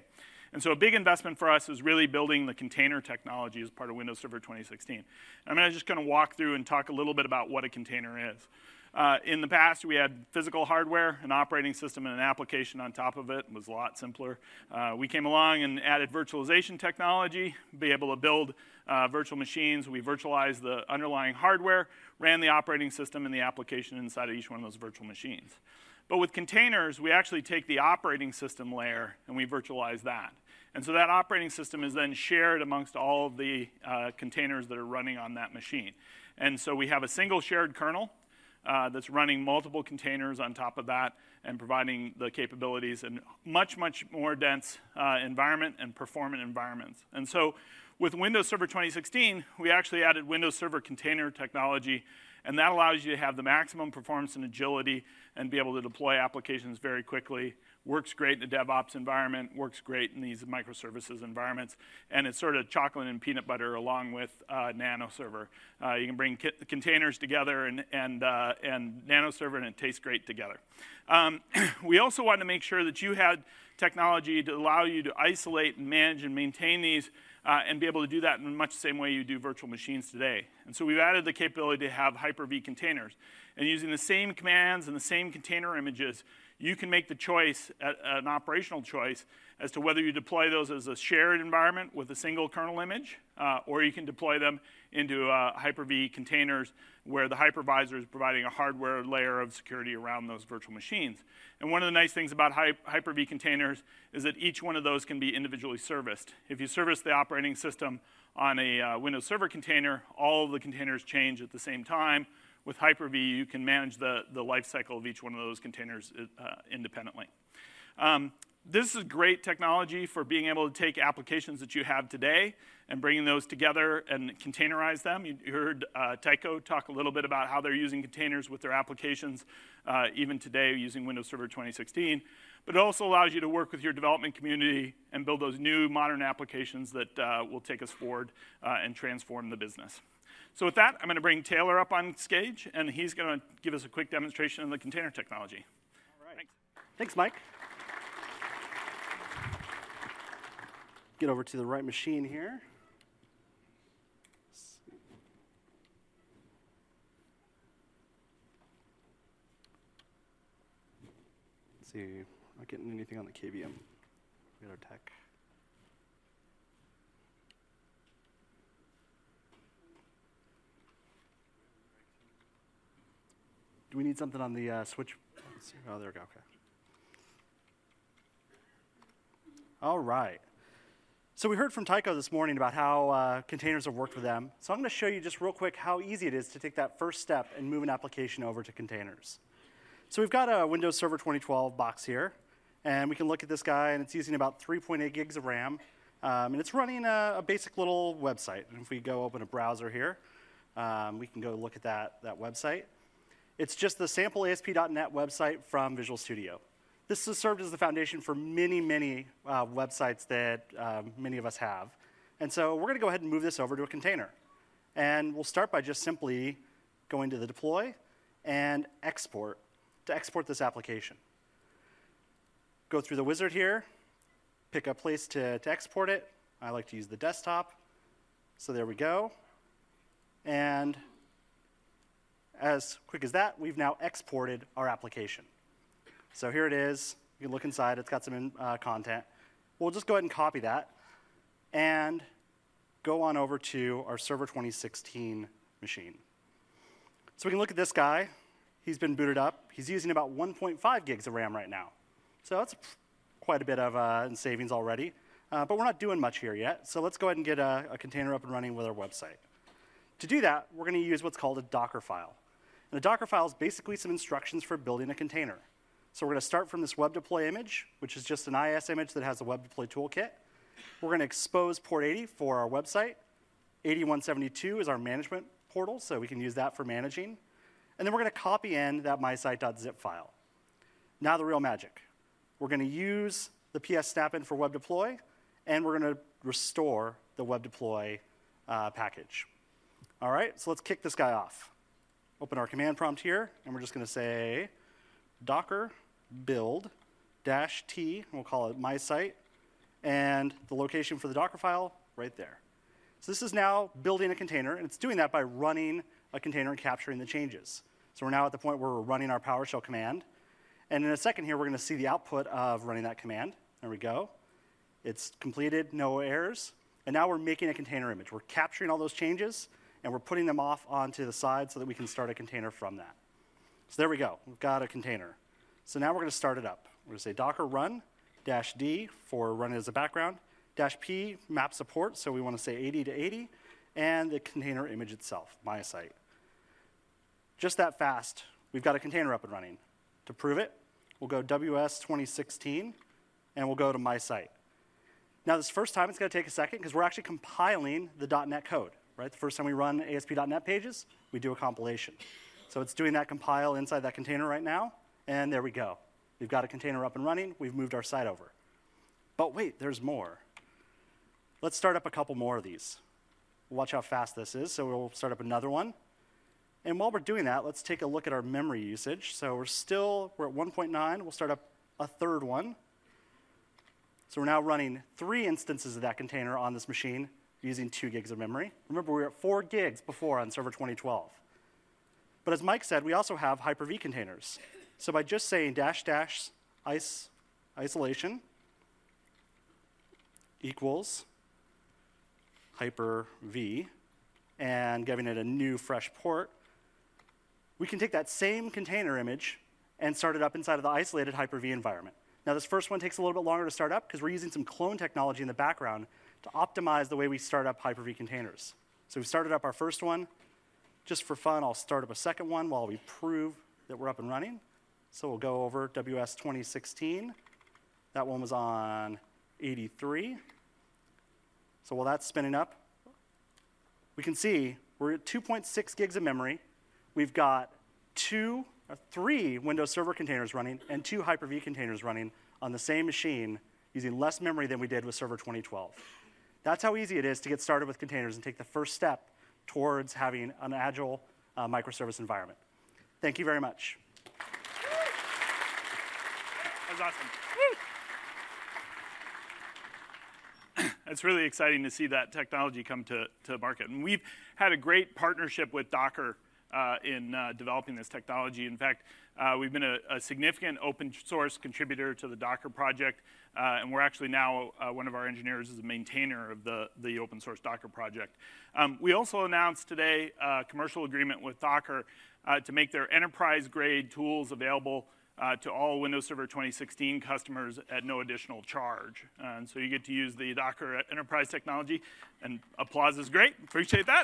And so a big investment for us is really building the container technology as part of Windows Server 2016. I'm just going to walk through and talk a little bit about what a container is. In the past, we had physical hardware, an operating system, and an application on top of it. It was a lot simpler. We came along and added virtualization technology, be able to build virtual machines. We virtualized the underlying hardware, ran the operating system and the application inside of each one of those virtual machines. But with containers, we actually take the operating system layer and we virtualize that. And so that operating system is then shared amongst all of the containers that are running on that machine. And so we have a single shared kernel that's running multiple containers on top of that and providing the capabilities in much, much more dense environment and performant environments. And so with Windows Server 2016, we actually added Windows Server container technology, and that allows you to have the maximum performance and agility and be able to deploy applications very quickly. Works great in a DevOps environment, works great in these microservices environments, and it's sort of chocolate and peanut butter along with Nano Server. You can bring containers together and Nano Server, and it tastes great together. We also wanted to make sure that you had technology to allow you to isolate and manage and maintain these and be able to do that in much the same way you do virtual machines today. And so we've added the capability to have Hyper-V containers. And using the same commands and the same container images, you can make the choice, an operational choice, as to whether you deploy those as a shared environment with a single kernel image, or you can deploy them into Hyper-V containers where the hypervisor is providing a hardware layer of security around those virtual machines. And one of the nice things about Hyper-V containers is that each one of those can be individually serviced. If you service the operating system on a Windows Server container, all of the containers change at the same time. With Hyper-V, you can manage the life cycle of each one of those containers independently. This is great technology for being able to take applications that you have today and bringing those together and containerize them. You heard Tycho talk a little bit about how they're using containers with their applications, even today using Windows Server 2016. But it also allows you to work with your development community and build those new modern applications that will take us forward and transform the business. So with that, I'm going to bring Taylor up on stage, and he's going to give us a quick demonstration of the container technology. All right. Thanks, Mike. Get over to the right machine here. Let's see, not getting anything on the KVM. We got our tech. Do we need something on the switch? Oh, there we go, okay. All right. So we heard from Tycho this morning about how containers have worked with them. So I'm going to show you just real quick how easy it is to take that first step and move an application over to containers. So we've got a Windows Server 2012 box here, and we can look at this guy, and it's using about 3.8 gigs of RAM, and it's running a basic little website. And if we go open a browser here, we can go look at that website. It's just the sample ASP.NET website from Visual Studio. This has served as the foundation for many, many websites that many of us have. And so we're going to go ahead and move this over to a container. And we'll start by just simply going to the deploy and export to export this application. Go through the wizard here, pick a place to export it. I like to use the desktop. So there we go. And as quick as that, we've now exported our application. So here it is. You can look inside. It's got some content. We'll just go ahead and copy that and go on over to our Server 2016 machine. So we can look at this guy. He's been booted up. He's using about 1.5 gigs of RAM right now. So that's quite a bit of savings already. But we're not doing much here yet. So let's go ahead and get a container up and running with our website. To do that, we're going to use what's called a Docker file. And a Docker file is basically some instructions for building a container. So we're going to start from this web deploy image, which is just an IIS image that has a web deploy toolkit. We're going to expose port 80 for our website. 8172 is our management portal, so we can use that for managing. And then we're going to copy in that mysite.zip file. Now the real magic. We're going to use the PS snapin for web deploy, and we're going to restore the web deploy package. All right, so let's kick this guy off. Open our command prompt here, and we're just going to say docker build -t, we'll call it mysite, and the location for the Docker file right there. So this is now building a container, and it's doing that by running a container and capturing the changes. So we're now at the point where we're running our PowerShell command. And in a second here, we're going to see the output of running that command. There we go. It's completed, no errors. And now we're making a container image. We're capturing all those changes, and we're putting them off onto the side so that we can start a container from that. So there we go. We've got a container. So now we're going to start it up. We're going to say docker run -d for run it as a background. -p map support, so we want to say 80 to 80, and the container image itself, my site. Just that fast, we've got a container up and running. To prove it, we'll go WS 2016, and we'll go to my site. Now, this first time, it's going to take a second because we're actually compiling the .NET code, right? The first time we run ASP.NET pages, we do a compilation. So it's doing that compile inside that container right now, and there we go. We've got a container up and running. We've moved our site over. But wait, there's more. Let's start up a couple more of these. Watch how fast this is. So we'll start up another one. And while we're doing that, let's take a look at our memory usage. So we're at 1.9. We'll start up a third one. So we're now running 3 instances of that container on this machine using 2 gigs of memory. Remember, we were at 4 gigs before on Server 2012. But as Mike said, we also have Hyper-V containers. So by just saying --isolation equals Hyper-V and giving it a new fresh port, we can take that same container image and start it up inside of the isolated Hyper-V environment. Now, this first one takes a little bit longer to start up because we're using some clone technology in the background to optimize the way we start up Hyper-V containers. So we've started up our first one. Just for fun, I'll start up a second one while we prove that we're up and running. So we'll go over WS 2016. That one was on 83. So while that's spinning up, we can see we're at 2.6 gigs of memory. We've got 3 Windows Server containers running and 2 Hyper-V containers running on the same machine using less memory than we did with Server 2012. That's how easy it is to get started with containers and take the first step towards having an agile microservice environment. Thank you very much. That was awesome. It's really exciting to see that technology come to market. And we've had a great partnership with Docker in developing this technology. In fact, we've been a significant open source contributor to the Docker project, and we're actually now, one of our engineers is a maintainer of the open source Docker project. We also announced today a commercial agreement with Docker to make their enterprise-grade tools available to all Windows Server 2016 customers at no additional charge. And so you get to use the Docker enterprise technology, and applause is great. Appreciate that.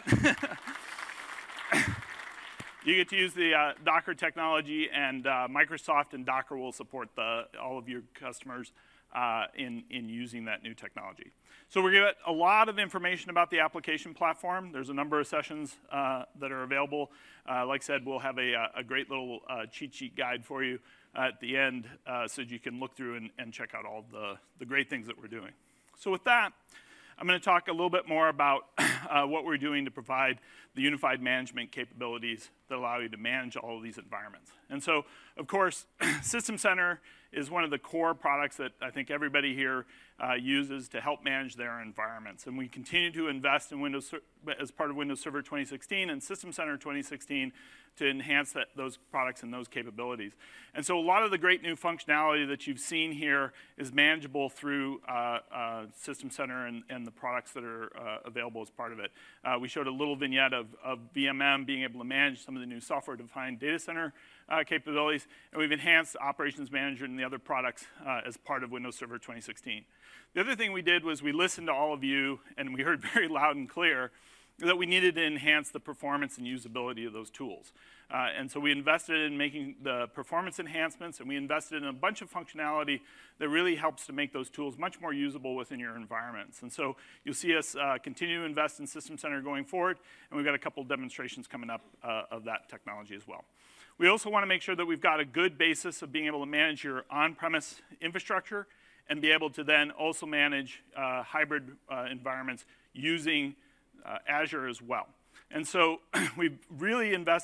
You get to use the Docker technology, and Microsoft and Docker will support all of your customers in using that new technology. So we're going to get a lot of information about the application platform. There's a number of sessions that are available. Like I said, we'll have a great little cheat sheet guide for you at the end so that you can look through and check out all the great things that we're doing. So with that, I'm going to talk a little bit more about what we're doing to provide the unified management capabilities that allow you to manage all of these environments. And so, of course, System Center is one of the core products that I think everybody here uses to help manage their environments. And we continue to invest in Windows as part of Windows Server 2016 and System Center 2016 to enhance those products and those capabilities. And so a lot of the great new functionality that you've seen here is manageable through System Center and the products that are available as part of it. We showed a little vignette of VMM being able to manage some of the new software-defined data center capabilities, and we've enhanced Operations Manager and the other products as part of Windows Server 2016. The other thing we did was we listened to all of you, and we heard very loud and clear that we needed to enhance the performance and usability of those tools. And so we invested in making the performance enhancements, and we invested in a bunch of functionality that really helps to make those tools much more usable within your environments. And so you'll see us continue to invest in System Center going forward, and we've got a couple of demonstrations coming up of that technology as well. We also want to make sure that we've got a good basis of being able to manage your on-premise infrastructure and be able to then also manage hybrid environments using Azure as well. And so we've really invested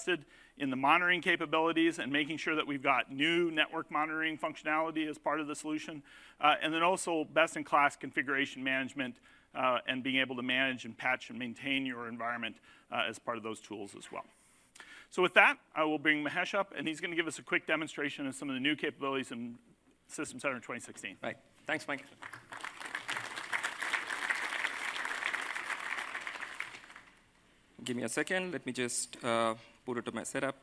in the monitoring capabilities and making sure that we've got new network monitoring functionality as part of the solution, and then also best-in-class configuration management and being able to manage and patch and maintain your environment as part of those tools as well. So with that, I will bring Mahesh up, and he's going to give us a quick demonstration of some of the new capabilities in System Center 2016. Right. Thanks, Mike. Give me a second. Let me just put it to my setup.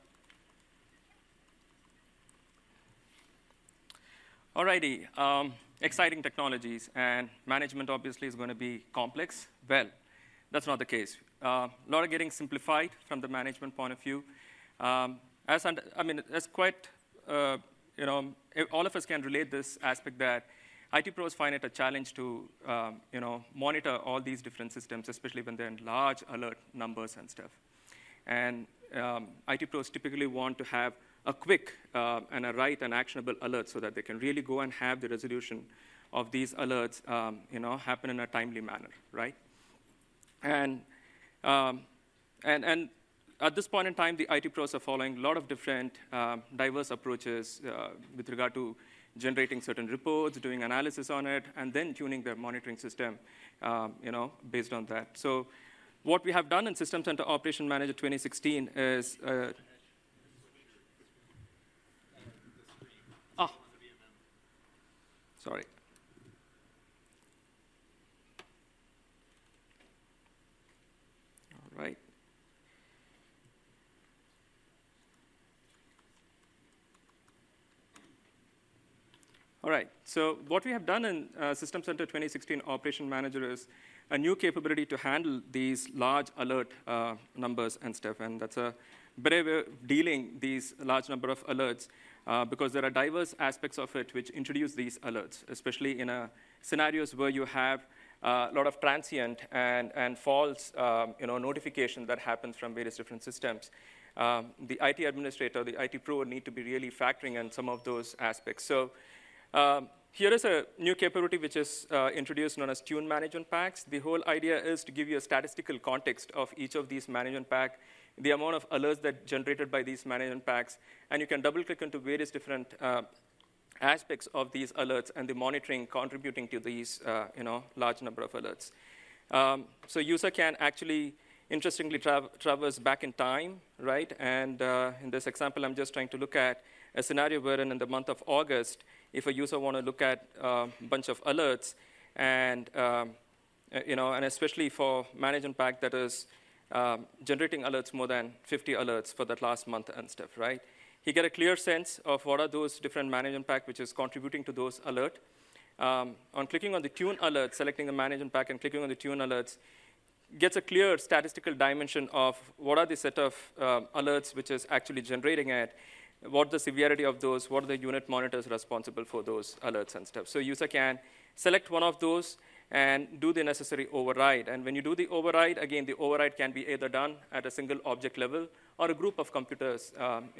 Alrighty. Exciting technologies, and management obviously is going to be complex. Well, that's not the case. A lot of getting simplified from the management point of view. It's quite, all of us can relate this aspect that IT pros find it a challenge to, monitor all these different systems, especially when they're in large alert numbers and stuff. And IT pros typically want to have a quick and a right and actionable alert so that they can really go and have the resolution of these alerts, happen in a timely manner, right? And at this point in time, the IT pros are following a lot of different diverse approaches with regard to generating certain reports, doing analysis on it, and then tuning their monitoring system, based on that. So what we have done in System Center Operation Manager 2016 is sorry. All right. All right, so what we have done in System Center 2016 Operation Manager is a new capability to handle these large alert numbers and stuff, and that's a better way of dealing these large number of alerts because there are diverse aspects of it which introduce these alerts, especially in scenarios where you have a lot of transient and false notification that happens from various different systems. The IT administrator, the IT pro need to be really factoring in some of those aspects. So here is a new capability which is introduced known as Tune Management Packs. The whole idea is to give you a statistical context of each of these management packs, the amount of alerts that generated by these management packs, and you can double-click into various different aspects of these alerts and the monitoring contributing to these large number of alerts. So user can actually, interestingly, traverse back in time, right? And in this example, I'm just trying to look at a scenario wherein in the month of August, if a user want to look at a bunch of alerts, and and especially for management pack that is generating alerts more than 50 alerts for that last month and stuff, right? He get a clear sense of what are those different management pack which is contributing to those alert. On clicking on the tune alert, selecting the management pack and clicking on the tune alerts, gets a clear statistical dimension of what are the set of alerts which is actually generating it, what the severity of those, what are the unit monitors responsible for those alerts and stuff. So user can select one of those and do the necessary override. And when you do the override, again, the override can be either done at a single object level or a group of computers,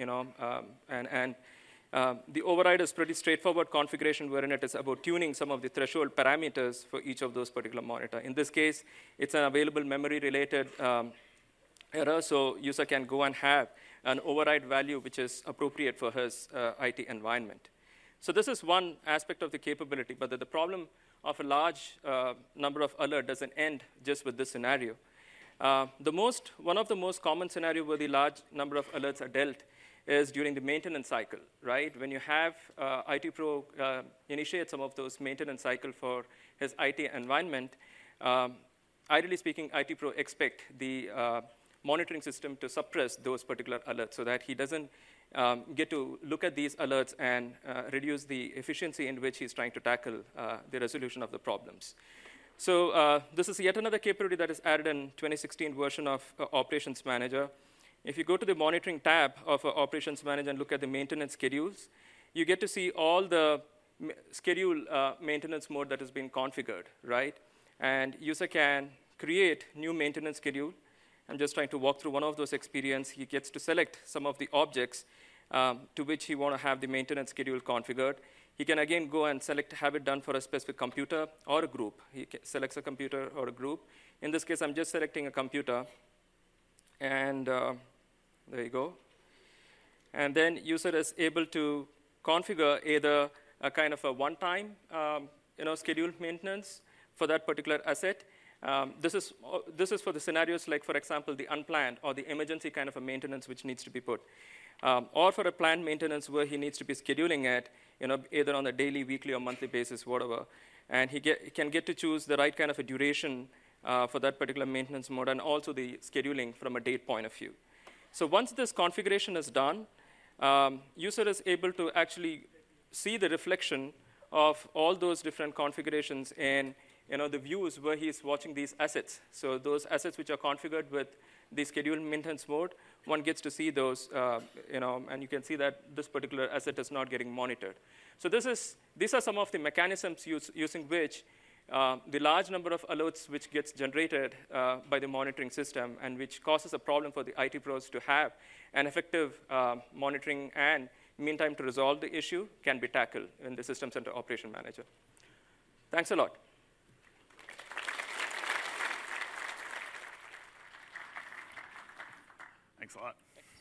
the override is pretty straightforward configuration wherein it is about tuning some of the threshold parameters for each of those particular monitor. In this case, it's an available memory-related error, so user can go and have an override value which is appropriate for his IT environment. So this is one aspect of the capability, but the problem of a large number of alerts doesn't end just with this scenario. One of the most common scenario where the large number of alerts are dealt is during the maintenance cycle, right? When you have IT pro initiate some of those maintenance cycle for his IT environment, ideally speaking, IT pro expect the monitoring system to suppress those particular alerts so that he doesn't get to look at these alerts and reduce the efficiency in which he's trying to tackle the resolution of the problems. So this is yet another capability that is added in 2016 version of Operations Manager. If you go to the monitoring tab of Operations Manager and look at the maintenance schedules, you get to see all the schedule maintenance mode that has been configured, right? And user can create new maintenance schedule. I'm just trying to walk through one of those experiences. He gets to select some of the objects to which he want to have the maintenance schedule configured. He can again go and have it done for a specific computer or a group. He selects a computer or a group. In this case, I'm just selecting a computer. And there you go. And then user is able to configure either a kind of a one-time scheduled maintenance for that particular asset. This is for the scenarios like, for example, the unplanned or the emergency kind of a maintenance which needs to be put. Or for a planned maintenance where he needs to be scheduling it, either on a daily, weekly, or monthly basis, whatever. And he can get to choose the right kind of a duration for that particular maintenance mode, and also the scheduling from a date point of view. So once this configuration is done, user is able to actually see the reflection of all those different configurations in the views where he's watching these assets. So those assets which are configured with the scheduled maintenance mode, one gets to see those, and you can see that this particular asset is not getting monitored. So these are some of the mechanisms using which the large number of alerts which gets generated by the monitoring system and which causes a problem for the IT pros to have an effective monitoring and mean time to resolve the issue can be tackled in the System Center Operation Manager. Thanks a lot. Thanks a lot.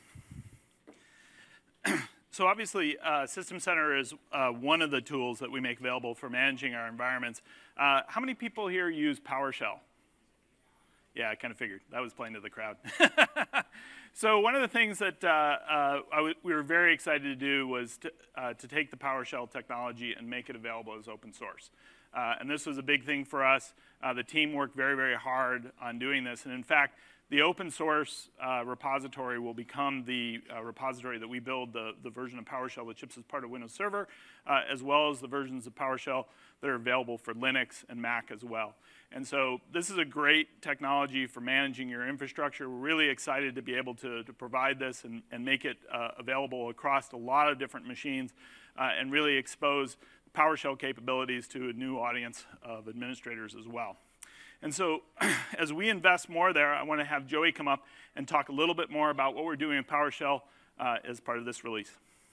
So obviously, System Center is one of the tools that we make available for managing our environments. How many people here use PowerShell? Yeah, I kind of figured. That was playing to the crowd. So one of the things that we were very excited to do was to take the PowerShell technology and make it available as open source. And this was a big thing for us. The team worked very, very hard on doing this. And in fact, the open source repository will become the repository that we build the version of PowerShell that ships as part of Windows Server, as well as the versions of PowerShell that are available for Linux and Mac as well. And so this is a great technology for managing your infrastructure. We're really excited to be able to provide this and make it available across a lot of different machines and really expose PowerShell capabilities to a new audience of administrators as well. And so as we invest more there, I want to have Joey come up and talk a little bit more about what we're doing in PowerShell as part of this release.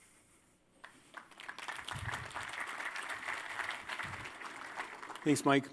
Thanks, Mike.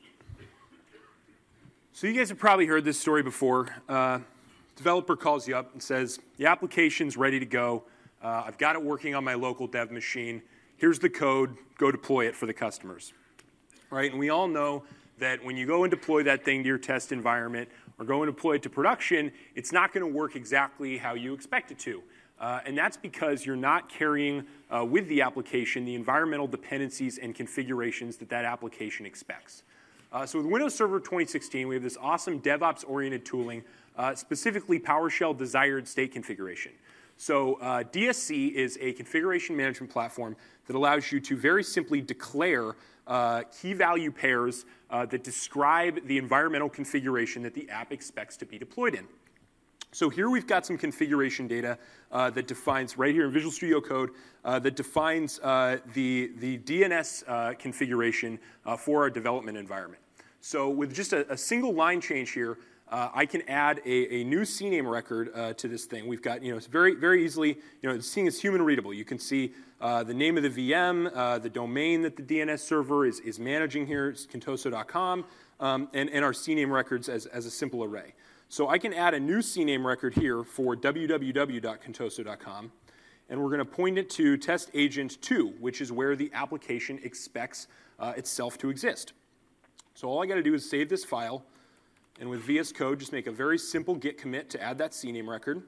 So you guys have probably heard this story before. Developer calls you up and says, the application's ready to go. I've got it working on my local dev machine. Here's the code. Go deploy it for the customers. Right? And we all know that when you go and deploy that thing to your test environment or go and deploy it to production, it's not going to work exactly how you expect it to. And that's because you're not carrying with the application the environmental dependencies and configurations that that application expects. So with Windows Server 2016, we have this awesome DevOps-oriented tooling, specifically PowerShell desired state configuration. So DSC is a configuration management platform that allows you to very simply declare key value pairs that describe the environmental configuration that the app expects to be deployed in. So here we've got some configuration data that defines, right here in Visual Studio Code, that defines the DNS configuration for our development environment. So with just a single line change here, I can add a new CNAME record to this thing. We've got, it's very, very easily, this thing is human readable. You can see the name of the VM, the domain that the DNS server is managing here, is contoso.com, and our CNAME records as a simple array. So I can add a new CNAME record here for www.contoso.com, and we're going to point it to test agent 2, which is where the application expects itself to exist. So all I got to do is save this file, and with VS Code, just make a very simple git commit to add that CNAME record.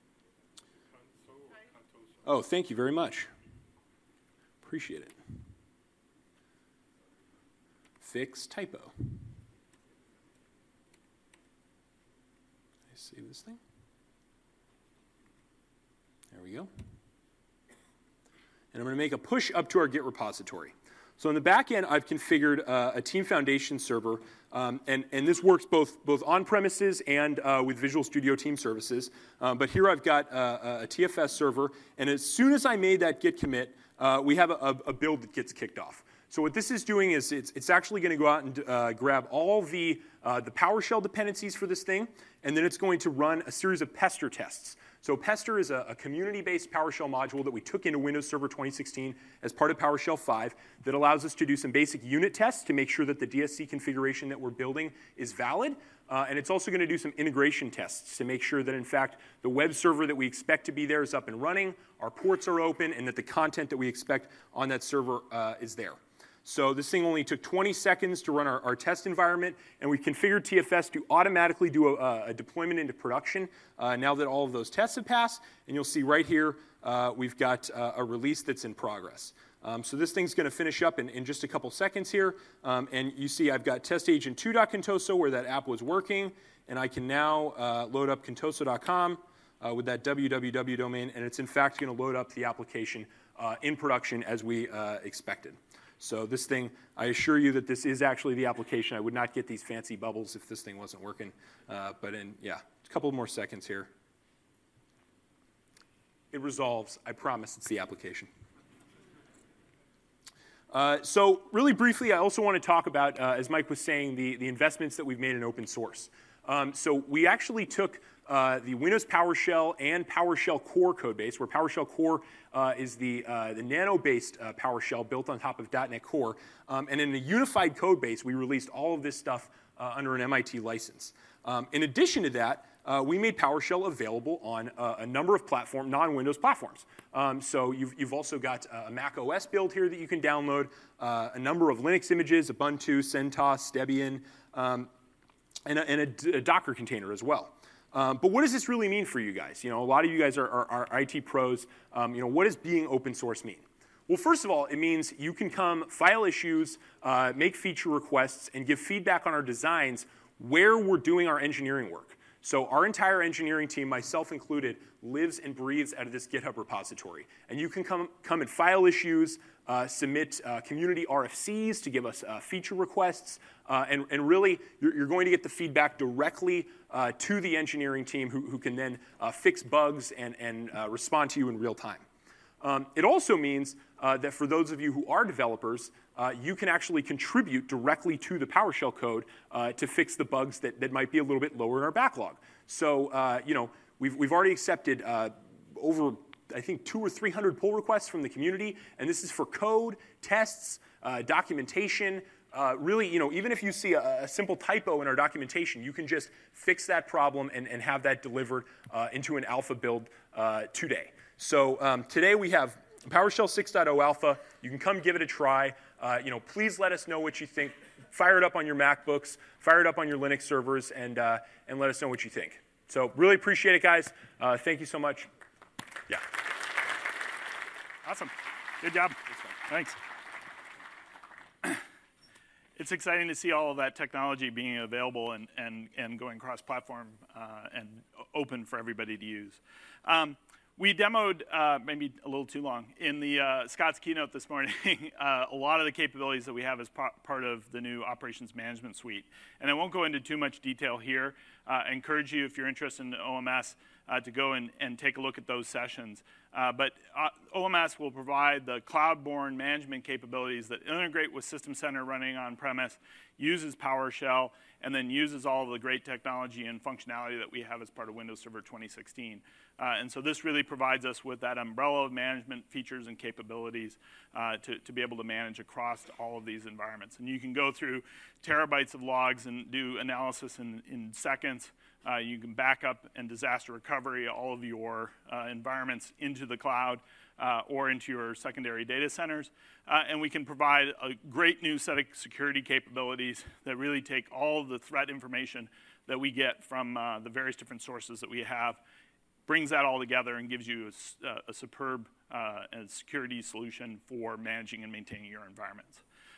Oh, thank you very much. Appreciate it. Fix typo. Save this thing. There we go. And I'm going to make a push up to our Git repository. So in the back end, I've configured a Team Foundation server, and this works both on premises and with Visual Studio Team Services. But here I've got a TFS server, and as soon as I made that Git commit, we have a build that gets kicked off. So what this is doing is it's actually going to go out and grab all the PowerShell dependencies for this thing, and then it's going to run a series of Pester tests. So Pester is a community-based PowerShell module that we took into Windows Server 2016 as part of PowerShell 5 that allows us to do some basic unit tests to make sure that the DSC configuration that we're building is valid. And it's also going to do some integration tests to make sure that, in fact, the web server that we expect to be there is up and running, our ports are open, and that the content that we expect on that server is there. So this thing only took 20 seconds to run our test environment, and we configured TFS to automatically do a deployment into production now that all of those tests have passed. And you'll see right here, we've got a release that's in progress. So this thing's going to finish up in just a couple seconds here. And you see I've got testagent2.contoso where that app was working. And I can now load up contoso.com with that www domain. And it's, in fact, going to load up the application in production as we expected. So this thing, I assure you that this is actually the application. I would not get these fancy bubbles if this thing wasn't working. But yeah, a couple more seconds here. It resolves. I promise it's the application. So really briefly, I also want to talk about, as Mike was saying, the investments that we've made in open source. So we actually took the Windows PowerShell and PowerShell Core code base, where PowerShell Core is the Nano-based PowerShell built on top of .NET Core. And in a unified code base, we released all of this stuff under an MIT license. In addition to that, we made PowerShell available on a number of non-Windows platforms. So you've also got a Mac OS build here that you can download, a number of Linux images, Ubuntu, CentOS, Debian, and a Docker container as well. But what does this really mean for you guys? You know, a lot of you guys are IT pros. You know, what does being open source mean? Well, first of all, it means you can come file issues, make feature requests, and give feedback on our designs where we're doing our engineering work. So our entire engineering team, myself included, lives and breathes out of this GitHub repository. And you can come and file issues, submit community RFCs to give us feature requests, and really you're going to get the feedback directly to the engineering team who can then fix bugs and respond to you in real time. It also means that for those of you who are developers, you can actually contribute directly to the PowerShell code to fix the bugs that might be a little bit lower in our backlog. So, you know, we've already accepted over, I think, 200 or 300 pull requests from the community, and this is for code, tests, documentation. Really, you know, even if you see a simple typo in our documentation, you can just fix that problem and have that delivered into an alpha build today. So today we have PowerShell 6.0 alpha. You can come give it a try. You know, please let us know what you think. Fire it up on your MacBooks, fire it up on your Linux servers, and let us know what you think. So really appreciate it, guys. Thank you so much. Yeah. Awesome. Good job. Thanks. It's exciting to see all of that technology being available and going cross-platform and open for everybody to use. We demoed, maybe a little too long, in the Scott's keynote this morning, a lot of the capabilities that we have as part of the new Operations Management Suite. And I won't go into too much detail here. I encourage you, if you're interested in OMS, to go and take a look at those sessions. But OMS will provide the cloud-borne management capabilities that integrate with System Center running on-premise, uses PowerShell, and then uses all of the great technology and functionality that we have as part of Windows Server 2016. And so this really provides us with that umbrella of management features and capabilities to be able to manage across all of these environments. And you can go through terabytes of logs and do analysis in seconds. You can back up and disaster recovery all of your environments into the cloud or into your secondary data centers. And we can provide a great new set of security capabilities that really take all of the threat information that we get from the various different sources that we have, brings that all together and gives you a superb security solution for managing and maintaining your environments.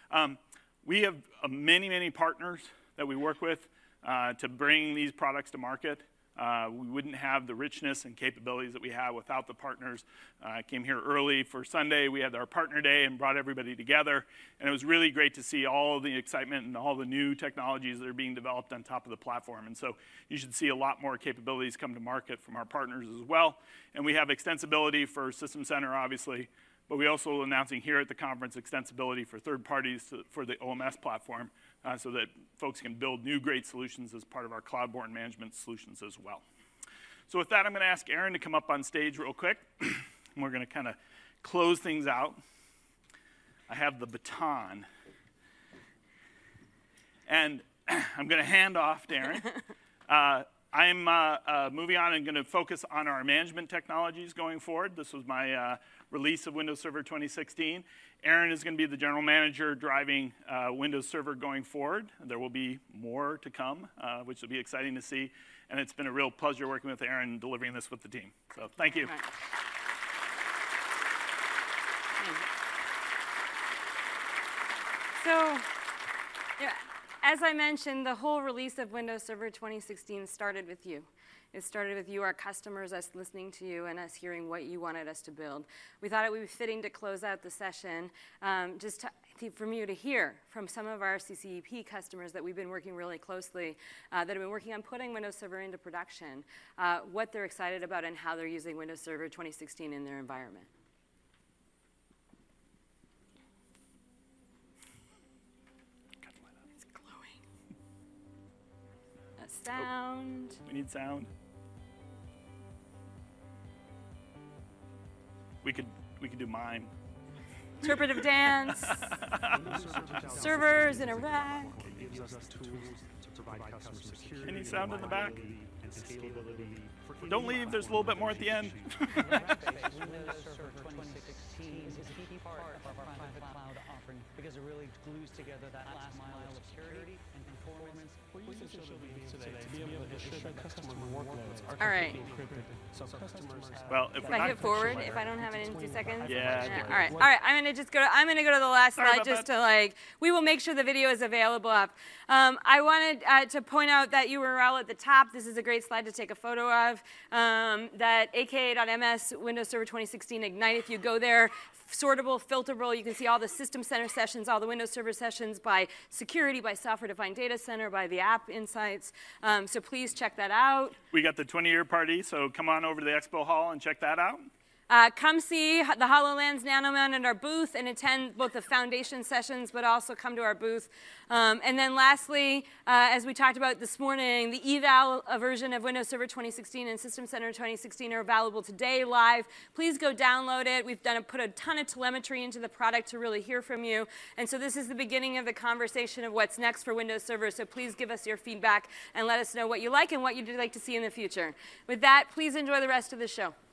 We have many, many partners that we work with to bring these products to market. We wouldn't have the richness and capabilities that we have without the partners. I came here early for Sunday. We had our partner day and brought everybody together. And it was really great to see all of the excitement and all the new technologies that are being developed on top of the platform. And so you should see a lot more capabilities come to market from our partners as well. And we have extensibility for System Center, obviously. But we also announcing here at the conference extensibility for third parties for the OMS platform so that folks can build new great solutions as part of our cloud-borne management solutions as well. So with that, I'm going to ask Aaron to come up on stage real quick. And we're going to kind of close things out. I have the baton. And I'm going to hand off to Aaron. I'm moving on and going to focus on our management technologies going forward. This was my release of Windows Server 2016. Aaron is going to be the general manager driving Windows Server going forward. There will be more to come, which will be exciting to see. And it's been a real pleasure working with Aaron and delivering this with the team. So thank you. Right. So, yeah, as I mentioned, the whole release of Windows Server 2016 started with you. It started with you, our customers, us listening to you, and us hearing what you wanted us to build. We thought it would be fitting to close out the session from you to hear from some of our CCEP customers that we've been working really closely, that have been working on putting Windows Server into production, what they're excited about and how they're using Windows Server 2016 in their environment. It's glowing. A sound. We need sound. We could do mime. Interpretive dance. Servers in a rack. Any sound in the back? Don't leave, there's a little bit more at the end. Windows Server 2016 is a key part of our private cloud offering because it really glues together that last mile of security and performance. We're using today to be able to ensure that customer workloads are completely encrypted. So customers have... Well, If I hit forward, if I don't have it in 2 seconds? Yeah. All right. All right. I'm gonna go to the last Sorry slide about just that. to we will make sure the video is available up. I wanted to point out that URL at the top. This is a great slide to take a photo of. That aka.ms Windows Server 2016 Ignite. If you go there, sortable, filterable, you can see all the System Center sessions, all the Windows Server sessions by security, by software-defined data center, by the app insights. So please check that out. We got the 20-year party, so come on over to the Expo Hall and check that out. Come see the HoloLens NanoMount at our booth and attend both the foundation sessions, but also come to our booth. And then lastly, as we talked about this morning, the eval version of Windows Server 2016 and System Center 2016 are available today live. Please go download it. We've put a ton of telemetry into the product to really hear from you. And so this is the beginning of the conversation of what's next for Windows Server. So please give us your feedback and let us know what you like and what you'd like to see in the future. With that, please enjoy the rest of the show.